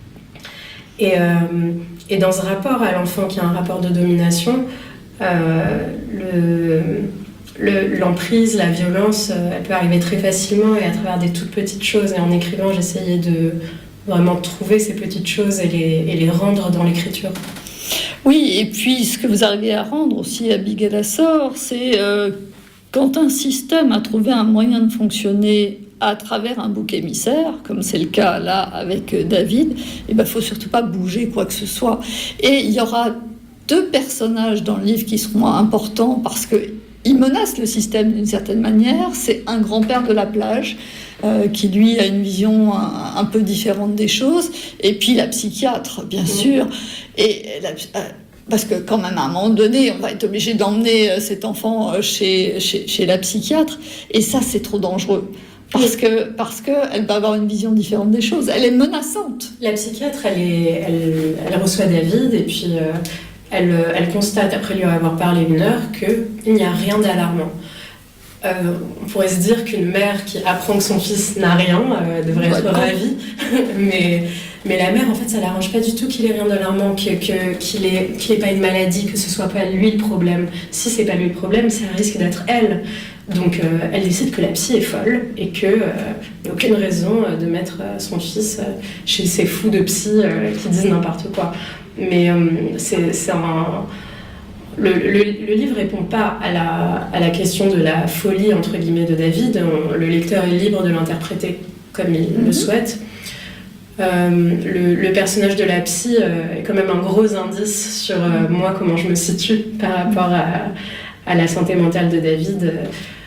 Et, euh, et dans ce rapport à l'enfant qui a un rapport de domination, euh, le, le, l'emprise, la violence, euh, elle peut arriver très facilement et à travers des toutes petites choses. Et en écrivant, j'essayais de vraiment trouver ces petites choses et les, et les rendre dans l'écriture. Oui, et puis ce que vous arrivez à rendre aussi à Abigail Assor, c'est euh, quand un système a trouvé un moyen de fonctionner à travers un bouc émissaire, comme c'est le cas là avec David, il ne faut surtout pas bouger quoi que ce soit. Et il y aura deux personnages dans le livre qui seront importants parce qu'ils menacent le système d'une certaine manière. C'est un grand-père de la plage euh, qui, lui, a une vision un, un peu différente des choses, et puis la psychiatre, bien mmh. sûr. Et la, euh, parce que quand même, à un moment donné, on va être obligé d'emmener cet enfant chez, chez, chez la psychiatre, et ça, c'est trop dangereux. Parce que parce que elle va avoir une vision différente des choses. Elle est menaçante. La psychiatre, elle est, elle, elle reçoit David et puis euh, elle, elle constate après lui avoir parlé une heure qu'il n'y a rien d'alarmant. Euh, on pourrait se dire qu'une mère qui apprend que son fils n'a rien euh, devrait être ravie, mais mais la mère, en fait, ça l'arrange pas du tout qu'il ait rien d'alarmant, que, que, qu'il ait qu'il ait pas une maladie, que ce soit pas lui le problème. Si c'est pas lui le problème, ça risque d'être elle. Donc euh, elle décide que la psy est folle et qu'il n'y euh, a aucune raison euh, de mettre euh, son fils euh, chez ces fous de psy euh, qui disent n'importe quoi. Mais euh, c'est, c'est un... le, le, le livre ne répond pas à la, à la question de la folie entre guillemets de David. On, le lecteur est libre de l'interpréter comme il mm-hmm. le souhaite. Euh, le, le personnage de la psy euh, est quand même un gros indice sur euh, moi, comment je me situe par rapport à, à la santé mentale de David. Euh,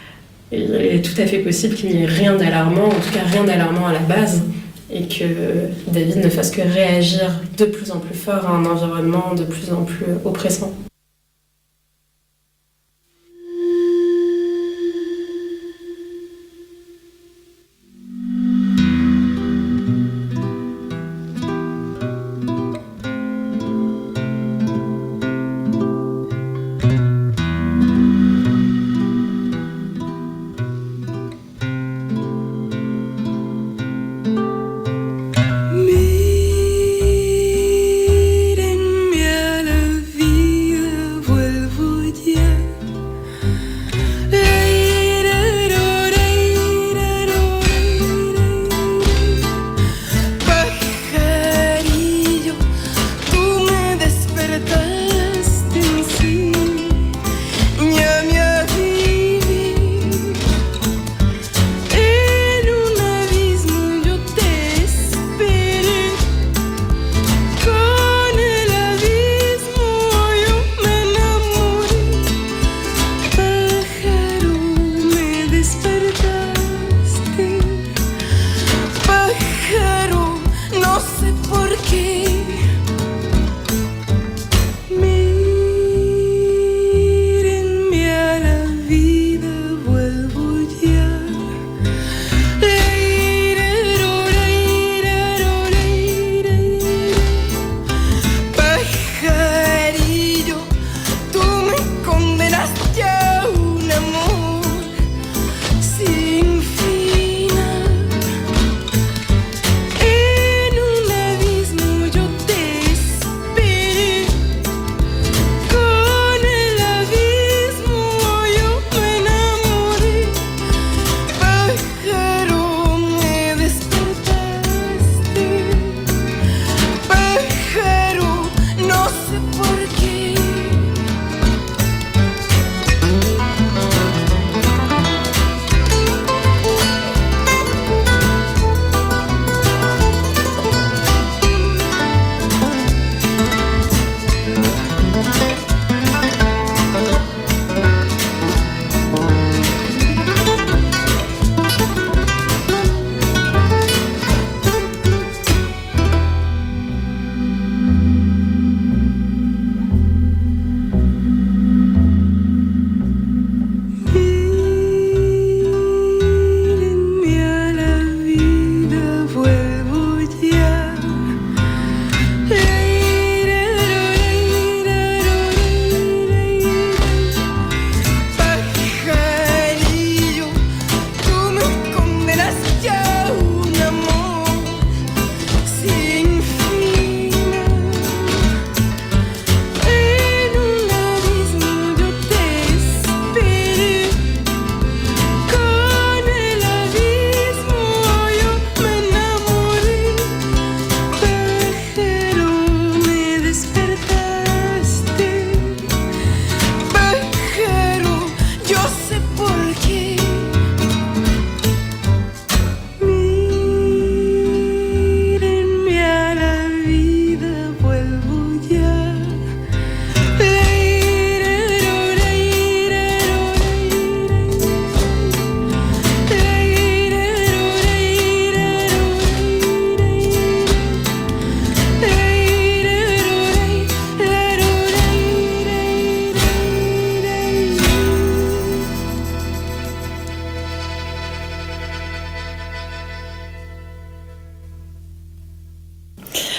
Il est tout à fait possible qu'il n'y ait rien d'alarmant, en tout cas rien d'alarmant à la base, et que David ne fasse que réagir de plus en plus fort à un environnement de plus en plus oppressant.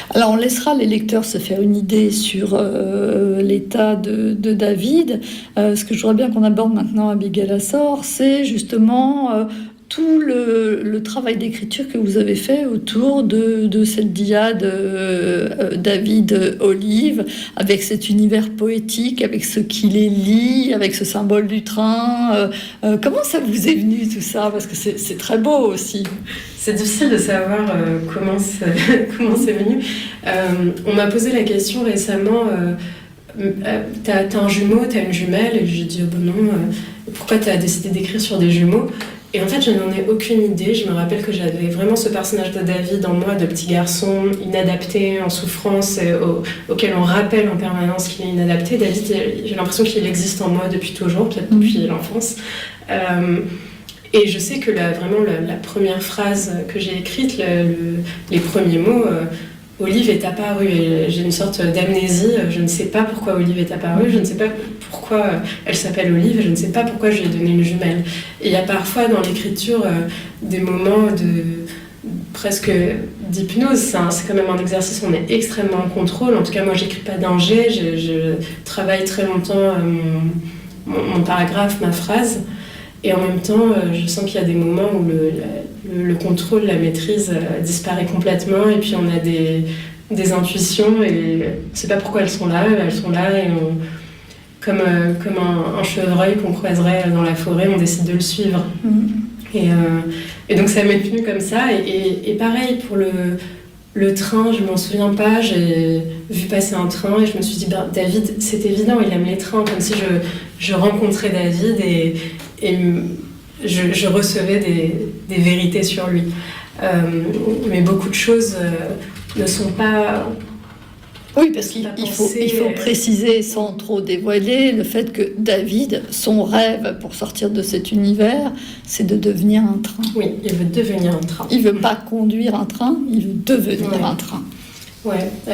Alors on laissera les lecteurs se faire une idée sur euh, l'état de, de David. Euh, ce que je voudrais bien qu'on aborde maintenant, Abigail Assor, c'est justement euh, tout le, le travail d'écriture que vous avez fait autour de, de cette dyade euh, euh, David-Olive, avec cet univers poétique, avec ce qui les lie, avec ce symbole du train. Euh, euh, comment ça vous est venu tout ça? Parce que c'est, c'est très beau aussi. C'est difficile de savoir euh, comment, c'est, comment c'est venu. Euh, on m'a posé la question récemment, euh, euh, t'as, t'as un jumeau, t'as une jumelle? Et j'ai dit, oh ben non, euh, pourquoi t'as décidé d'écrire sur des jumeaux? Et en fait, je n'en ai aucune idée. Je me rappelle que j'avais vraiment ce personnage de David en moi, de petit garçon inadapté, en souffrance, et au, auquel on rappelle en permanence qu'il est inadapté. David, j'ai l'impression qu'il existe en moi depuis toujours, peut-être depuis l'enfance. Euh, et je sais que la, vraiment la, la première phrase que j'ai écrite, le, le, les premiers mots, euh, Olive est apparue. Et j'ai une sorte d'amnésie. Je ne sais pas pourquoi Olive est apparue. Je ne sais pas pourquoi elle s'appelle Olive. Je ne sais pas pourquoi je lui ai donné une jumelle. Et il y a parfois dans l'écriture euh, des moments de presque d'hypnose. C'est, un, c'est quand même un exercice. On est extrêmement en contrôle. En tout cas, moi, j'écris pas d'un jet. Je, je travaille très longtemps euh, mon, mon, mon paragraphe, ma phrase. Et en même temps, euh, je sens qu'il y a des moments où le, la, le, le contrôle, la maîtrise euh, disparaît complètement, et puis on a des, des intuitions, et on ne sait pas pourquoi elles sont là, elles sont là, et on, comme, euh, comme un, un chevreuil qu'on croiserait dans la forêt, on décide de le suivre. Mmh. Et, euh, et donc ça m'est venu comme ça, et, et, et pareil pour le, le train, je m'en souviens pas, j'ai vu passer un train, et je me suis dit, ben, David, c'est évident, il aime les trains, comme si je, je rencontrais David, et Et je, je recevais des, des vérités sur lui. Euh, mais beaucoup de choses euh, ne sont pas... Oui, parce qu'il il faut, il faut préciser, sans trop dévoiler, le fait que David, son rêve pour sortir de cet univers, c'est de devenir un train. Oui, il veut devenir un train. Il ne veut pas conduire un train, il veut devenir ouais. un train. Ouais. Euh,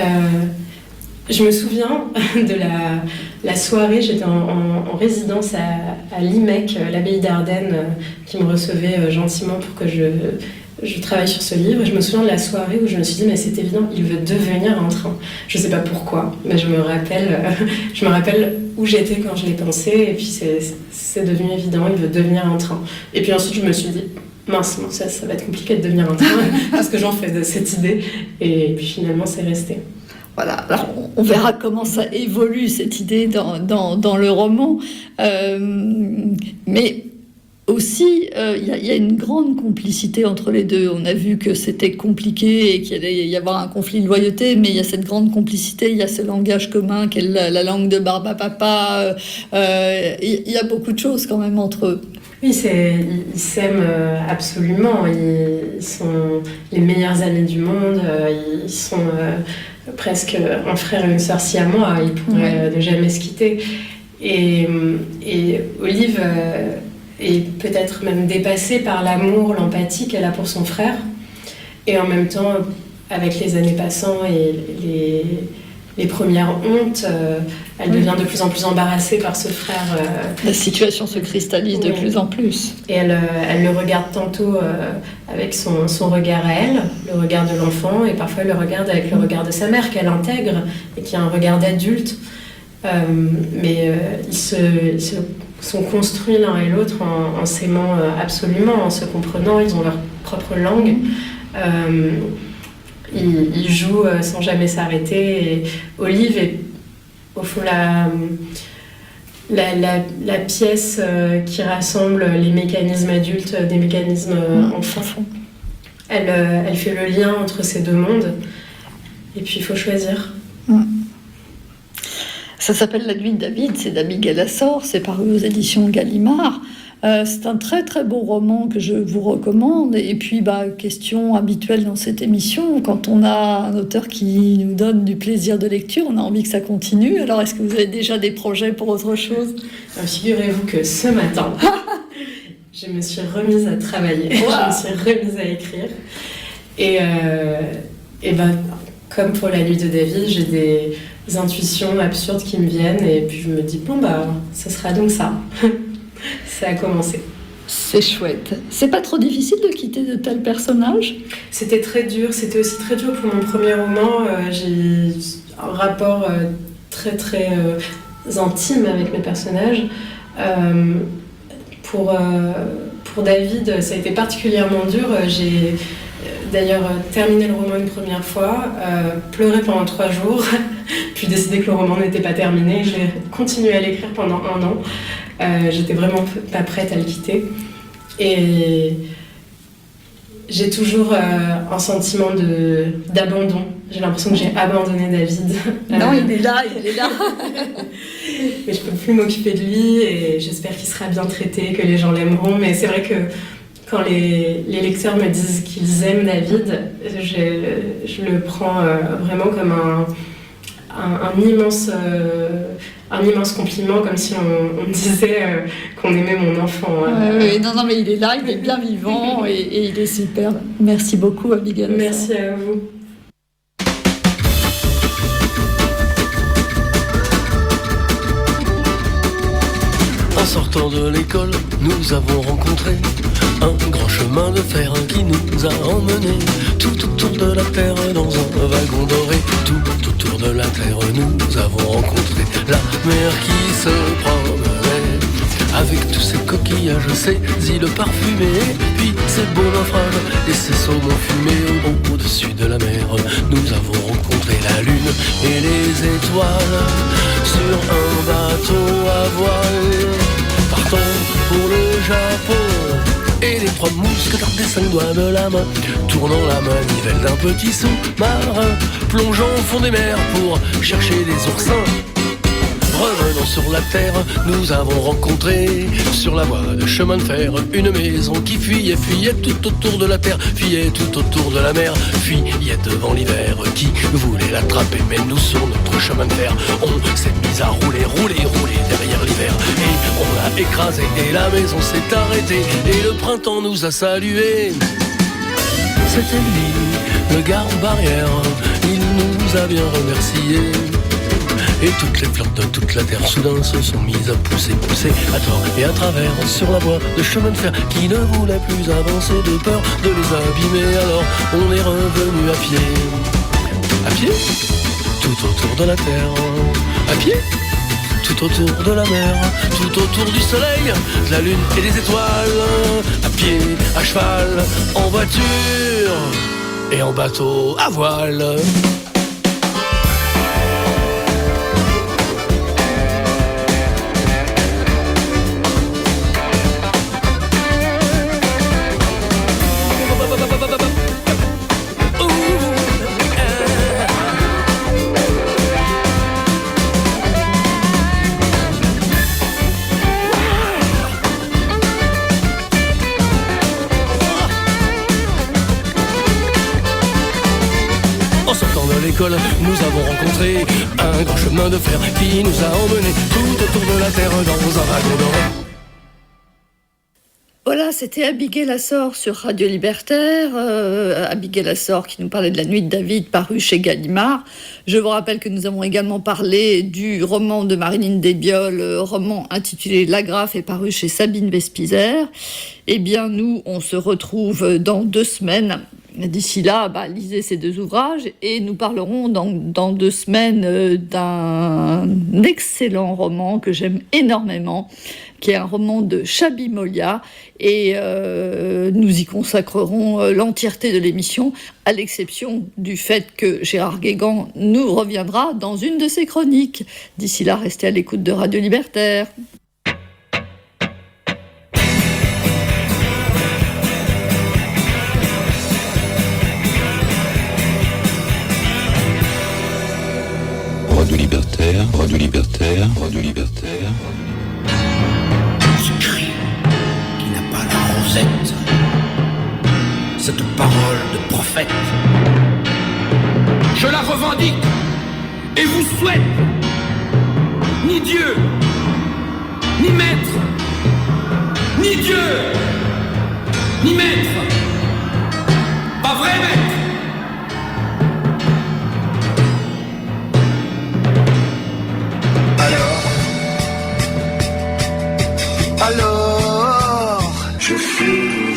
je me souviens de la, la soirée, j'étais en, en, en résidence à, à l'I M E C, l'abbaye d'Ardenne, qui me recevait gentiment pour que je... Je travaille sur ce livre, et je me souviens de la soirée où je me suis dit, mais c'est évident, il veut devenir un train. Je ne sais pas pourquoi, mais je me rappelle, euh, je me rappelle où j'étais quand je l'ai pensé, et puis c'est, c'est devenu évident, il veut devenir un train. Et puis ensuite, je me suis dit, mince, bon, ça, ça va être compliqué de devenir un train, parce que j'en fais de cette idée, et puis finalement, c'est resté. Voilà, alors on verra comment ça évolue, cette idée, dans, dans, dans le roman. Euh, mais... Aussi, il euh, y, y a une grande complicité entre les deux. On a vu que c'était compliqué et qu'il allait y avoir un conflit de loyauté, mais il y a cette grande complicité, il y a ce langage commun qui est la, la langue de Barbe-à-Papa. Il euh, y, y a beaucoup de choses quand même entre eux. Oui, c'est, ils s'aiment absolument. Ils sont les meilleurs amis du monde. Ils sont euh, presque un frère et une sœur siamois. Ils pourraient ouais. ne jamais se quitter. Et, et Olive... Euh, et peut-être même dépassée par l'amour, l'empathie qu'elle a pour son frère. Et en même temps, avec les années passant et les, les premières hontes, euh, elle oui. devient de plus en plus embarrassée par ce frère. Euh, La situation se cristallise oui. de plus en plus. Et elle, euh, elle le regarde tantôt euh, avec son, son regard à elle, le regard de l'enfant, et parfois elle le regarde avec le regard de sa mère qu'elle intègre, et qui a un regard d'adulte. Euh, mais euh, ils se... Ils se sont construits l'un et l'autre en, en s'aimant absolument, en se comprenant, ils ont leur propre langue. Euh, ils, ils jouent sans jamais s'arrêter. Et Olive est au fond la, la, la, la pièce qui rassemble les mécanismes adultes des mécanismes enfants. Elle, elle fait le lien entre ces deux mondes. Et puis il faut choisir. Mmh. Ça s'appelle La Nuit de David, c'est d'Abigail Assor, c'est paru aux éditions Gallimard. Euh, c'est un très très beau roman que je vous recommande. Et puis, bah, question habituelle dans cette émission, quand on a un auteur qui nous donne du plaisir de lecture, on a envie que ça continue. Alors, est-ce que vous avez déjà des projets pour autre chose ? Alors, figurez-vous que ce matin, je me suis remise à travailler, wow. je me suis remise à écrire. Et, euh, et ben, comme pour La Nuit de David, j'ai des... des intuitions absurdes qui me viennent, et puis je me dis bon bah ça sera donc ça. Ça a commencé. C'est chouette. C'est pas trop difficile de quitter de tels personnages ? C'était très dur. C'était aussi très dur pour mon premier roman. Euh, j'ai un rapport euh, très très euh, intime avec mes personnages. Euh, pour, euh, pour David, ça a été particulièrement dur. J'ai d'ailleurs terminé le roman une première fois, euh, pleuré pendant trois jours, puis décidé que le roman n'était pas terminé. J'ai continué à l'écrire pendant un an. Euh, j'étais vraiment pas prête à le quitter. Et j'ai toujours euh, un sentiment de, d'abandon. J'ai l'impression que j'ai abandonné David. Non, euh... il est là, il est là. Mais je peux plus m'occuper de lui et j'espère qu'il sera bien traité, que les gens l'aimeront. Mais c'est vrai que quand les, les lecteurs me disent qu'ils aiment David, je, je le prends euh, vraiment comme un, un, un, immense, euh, un immense compliment, comme si on, on me disait euh, qu'on aimait mon enfant. Euh. Ouais, ouais, non, non, mais il est là, il est bien vivant et, et il est superbe. Merci beaucoup, Abigail. Merci à vous. En sortant de l'école, nous avons rencontré un grand chemin de fer qui nous a emmenés tout autour de la terre dans un wagon doré. Tout autour de la terre, nous avons rencontré la mer qui se promenait avec tous ces coquillages, ces îles parfumées, puis ces beaux naufrages et ces saumons fumés. Au-dessus de la mer, nous avons rencontré la lune et les étoiles sur un bateau à voile. Partons pour le Japon et les trois mousquetaires des cinq doigts de la main, tournant la manivelle d'un petit sous-marin, plongeant au fond des mers pour chercher des oursins. Revenons sur la terre, nous avons rencontré sur la voie de chemin de fer une maison qui fuyait, fuyait tout autour de la terre, fuyait tout autour de la mer, fuyait devant l'hiver qui voulait l'attraper. Mais nous sur notre chemin de fer, on s'est mis à rouler, rouler, rouler derrière l'hiver et on l'a écrasé et la maison s'est arrêtée et le printemps nous a salués. C'était lui, le garde-barrière, il nous a bien remerciés. Et toutes les fleurs de toute la terre soudain se sont mises à pousser, pousser à tort et à travers sur la voie de chemin de fer qui ne voulait plus avancer de peur de les abîmer. Alors on est revenu à pied, à pied, tout autour de la terre, à pied, tout autour de la mer, tout autour du soleil, de la lune et des étoiles, à pied, à cheval, en voiture et en bateau à voile. Nous avons rencontré un grand chemin de fer qui nous a emmenés tout autour de la terre dans un wagon doré. Voilà, c'était Abigail Assor sur Radio Libertaire. Euh, Abigail Assor qui nous parlait de La Nuit de David, paru chez Gallimard. Je vous rappelle que nous avons également parlé du roman de Marilyn Desbioles, roman intitulé L'Agrafe, et paru chez Sabine Vespizer. Eh bien, nous, on se retrouve dans deux semaines. D'ici là, bah, lisez ces deux ouvrages et nous parlerons dans, dans deux semaines euh, d'un excellent roman que j'aime énormément, qui est un roman de Chabi Molia, et euh, nous y consacrerons euh, l'entièreté de l'émission, à l'exception du fait que Gérard Guégan nous reviendra dans une de ses chroniques. D'ici là, restez à l'écoute de Radio Libertaire. Radio Libertaire, Radio Libertaire, Radio Libertaire. Ce cri qui n'a pas la rosette, cette parole de prophète, je la revendique et vous souhaite. Ni Dieu, ni maître, ni Dieu, ni maître, pas vrai maître. Alors, je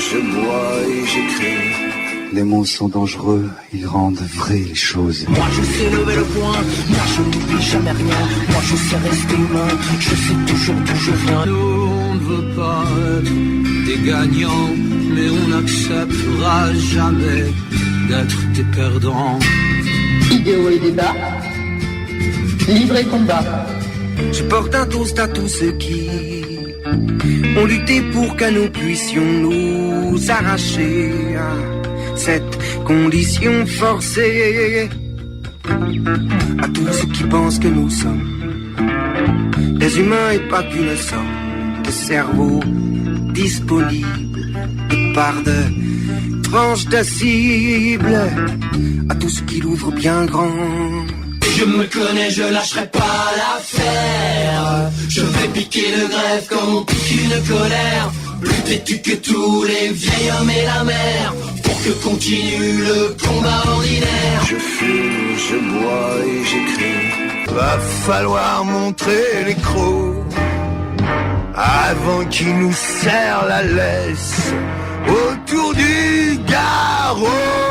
je bois et j'écris. Les mots sont dangereux, ils rendent vraies les choses. Moi je sais lever le poing, moi je n'oublie jamais rien. Moi je sais rester humain, je sais toujours d'où je viens. Nous on ne veut pas être des gagnants, mais on n'acceptera jamais d'être des perdants. Idéo et débat, livre et combat. Je porte un toast à tous ceux qui ont lutté pour que nous puissions nous arracher à cette condition forcée. À tous ceux qui pensent que nous sommes des humains et pas qu'une somme de cerveaux disponibles de part de tranches de cible. À tous ceux qui l'ouvrent bien grand. Je me connais, je lâcherai pas l'affaire. Je vais piquer le greffe comme on pique une colère. Plus têtu que tous les vieils hommes et la mer, pour que continue le combat ordinaire. Je fume, je bois et j'écris. Va falloir montrer les crocs avant qu'ils nous serrent la laisse autour du garrot.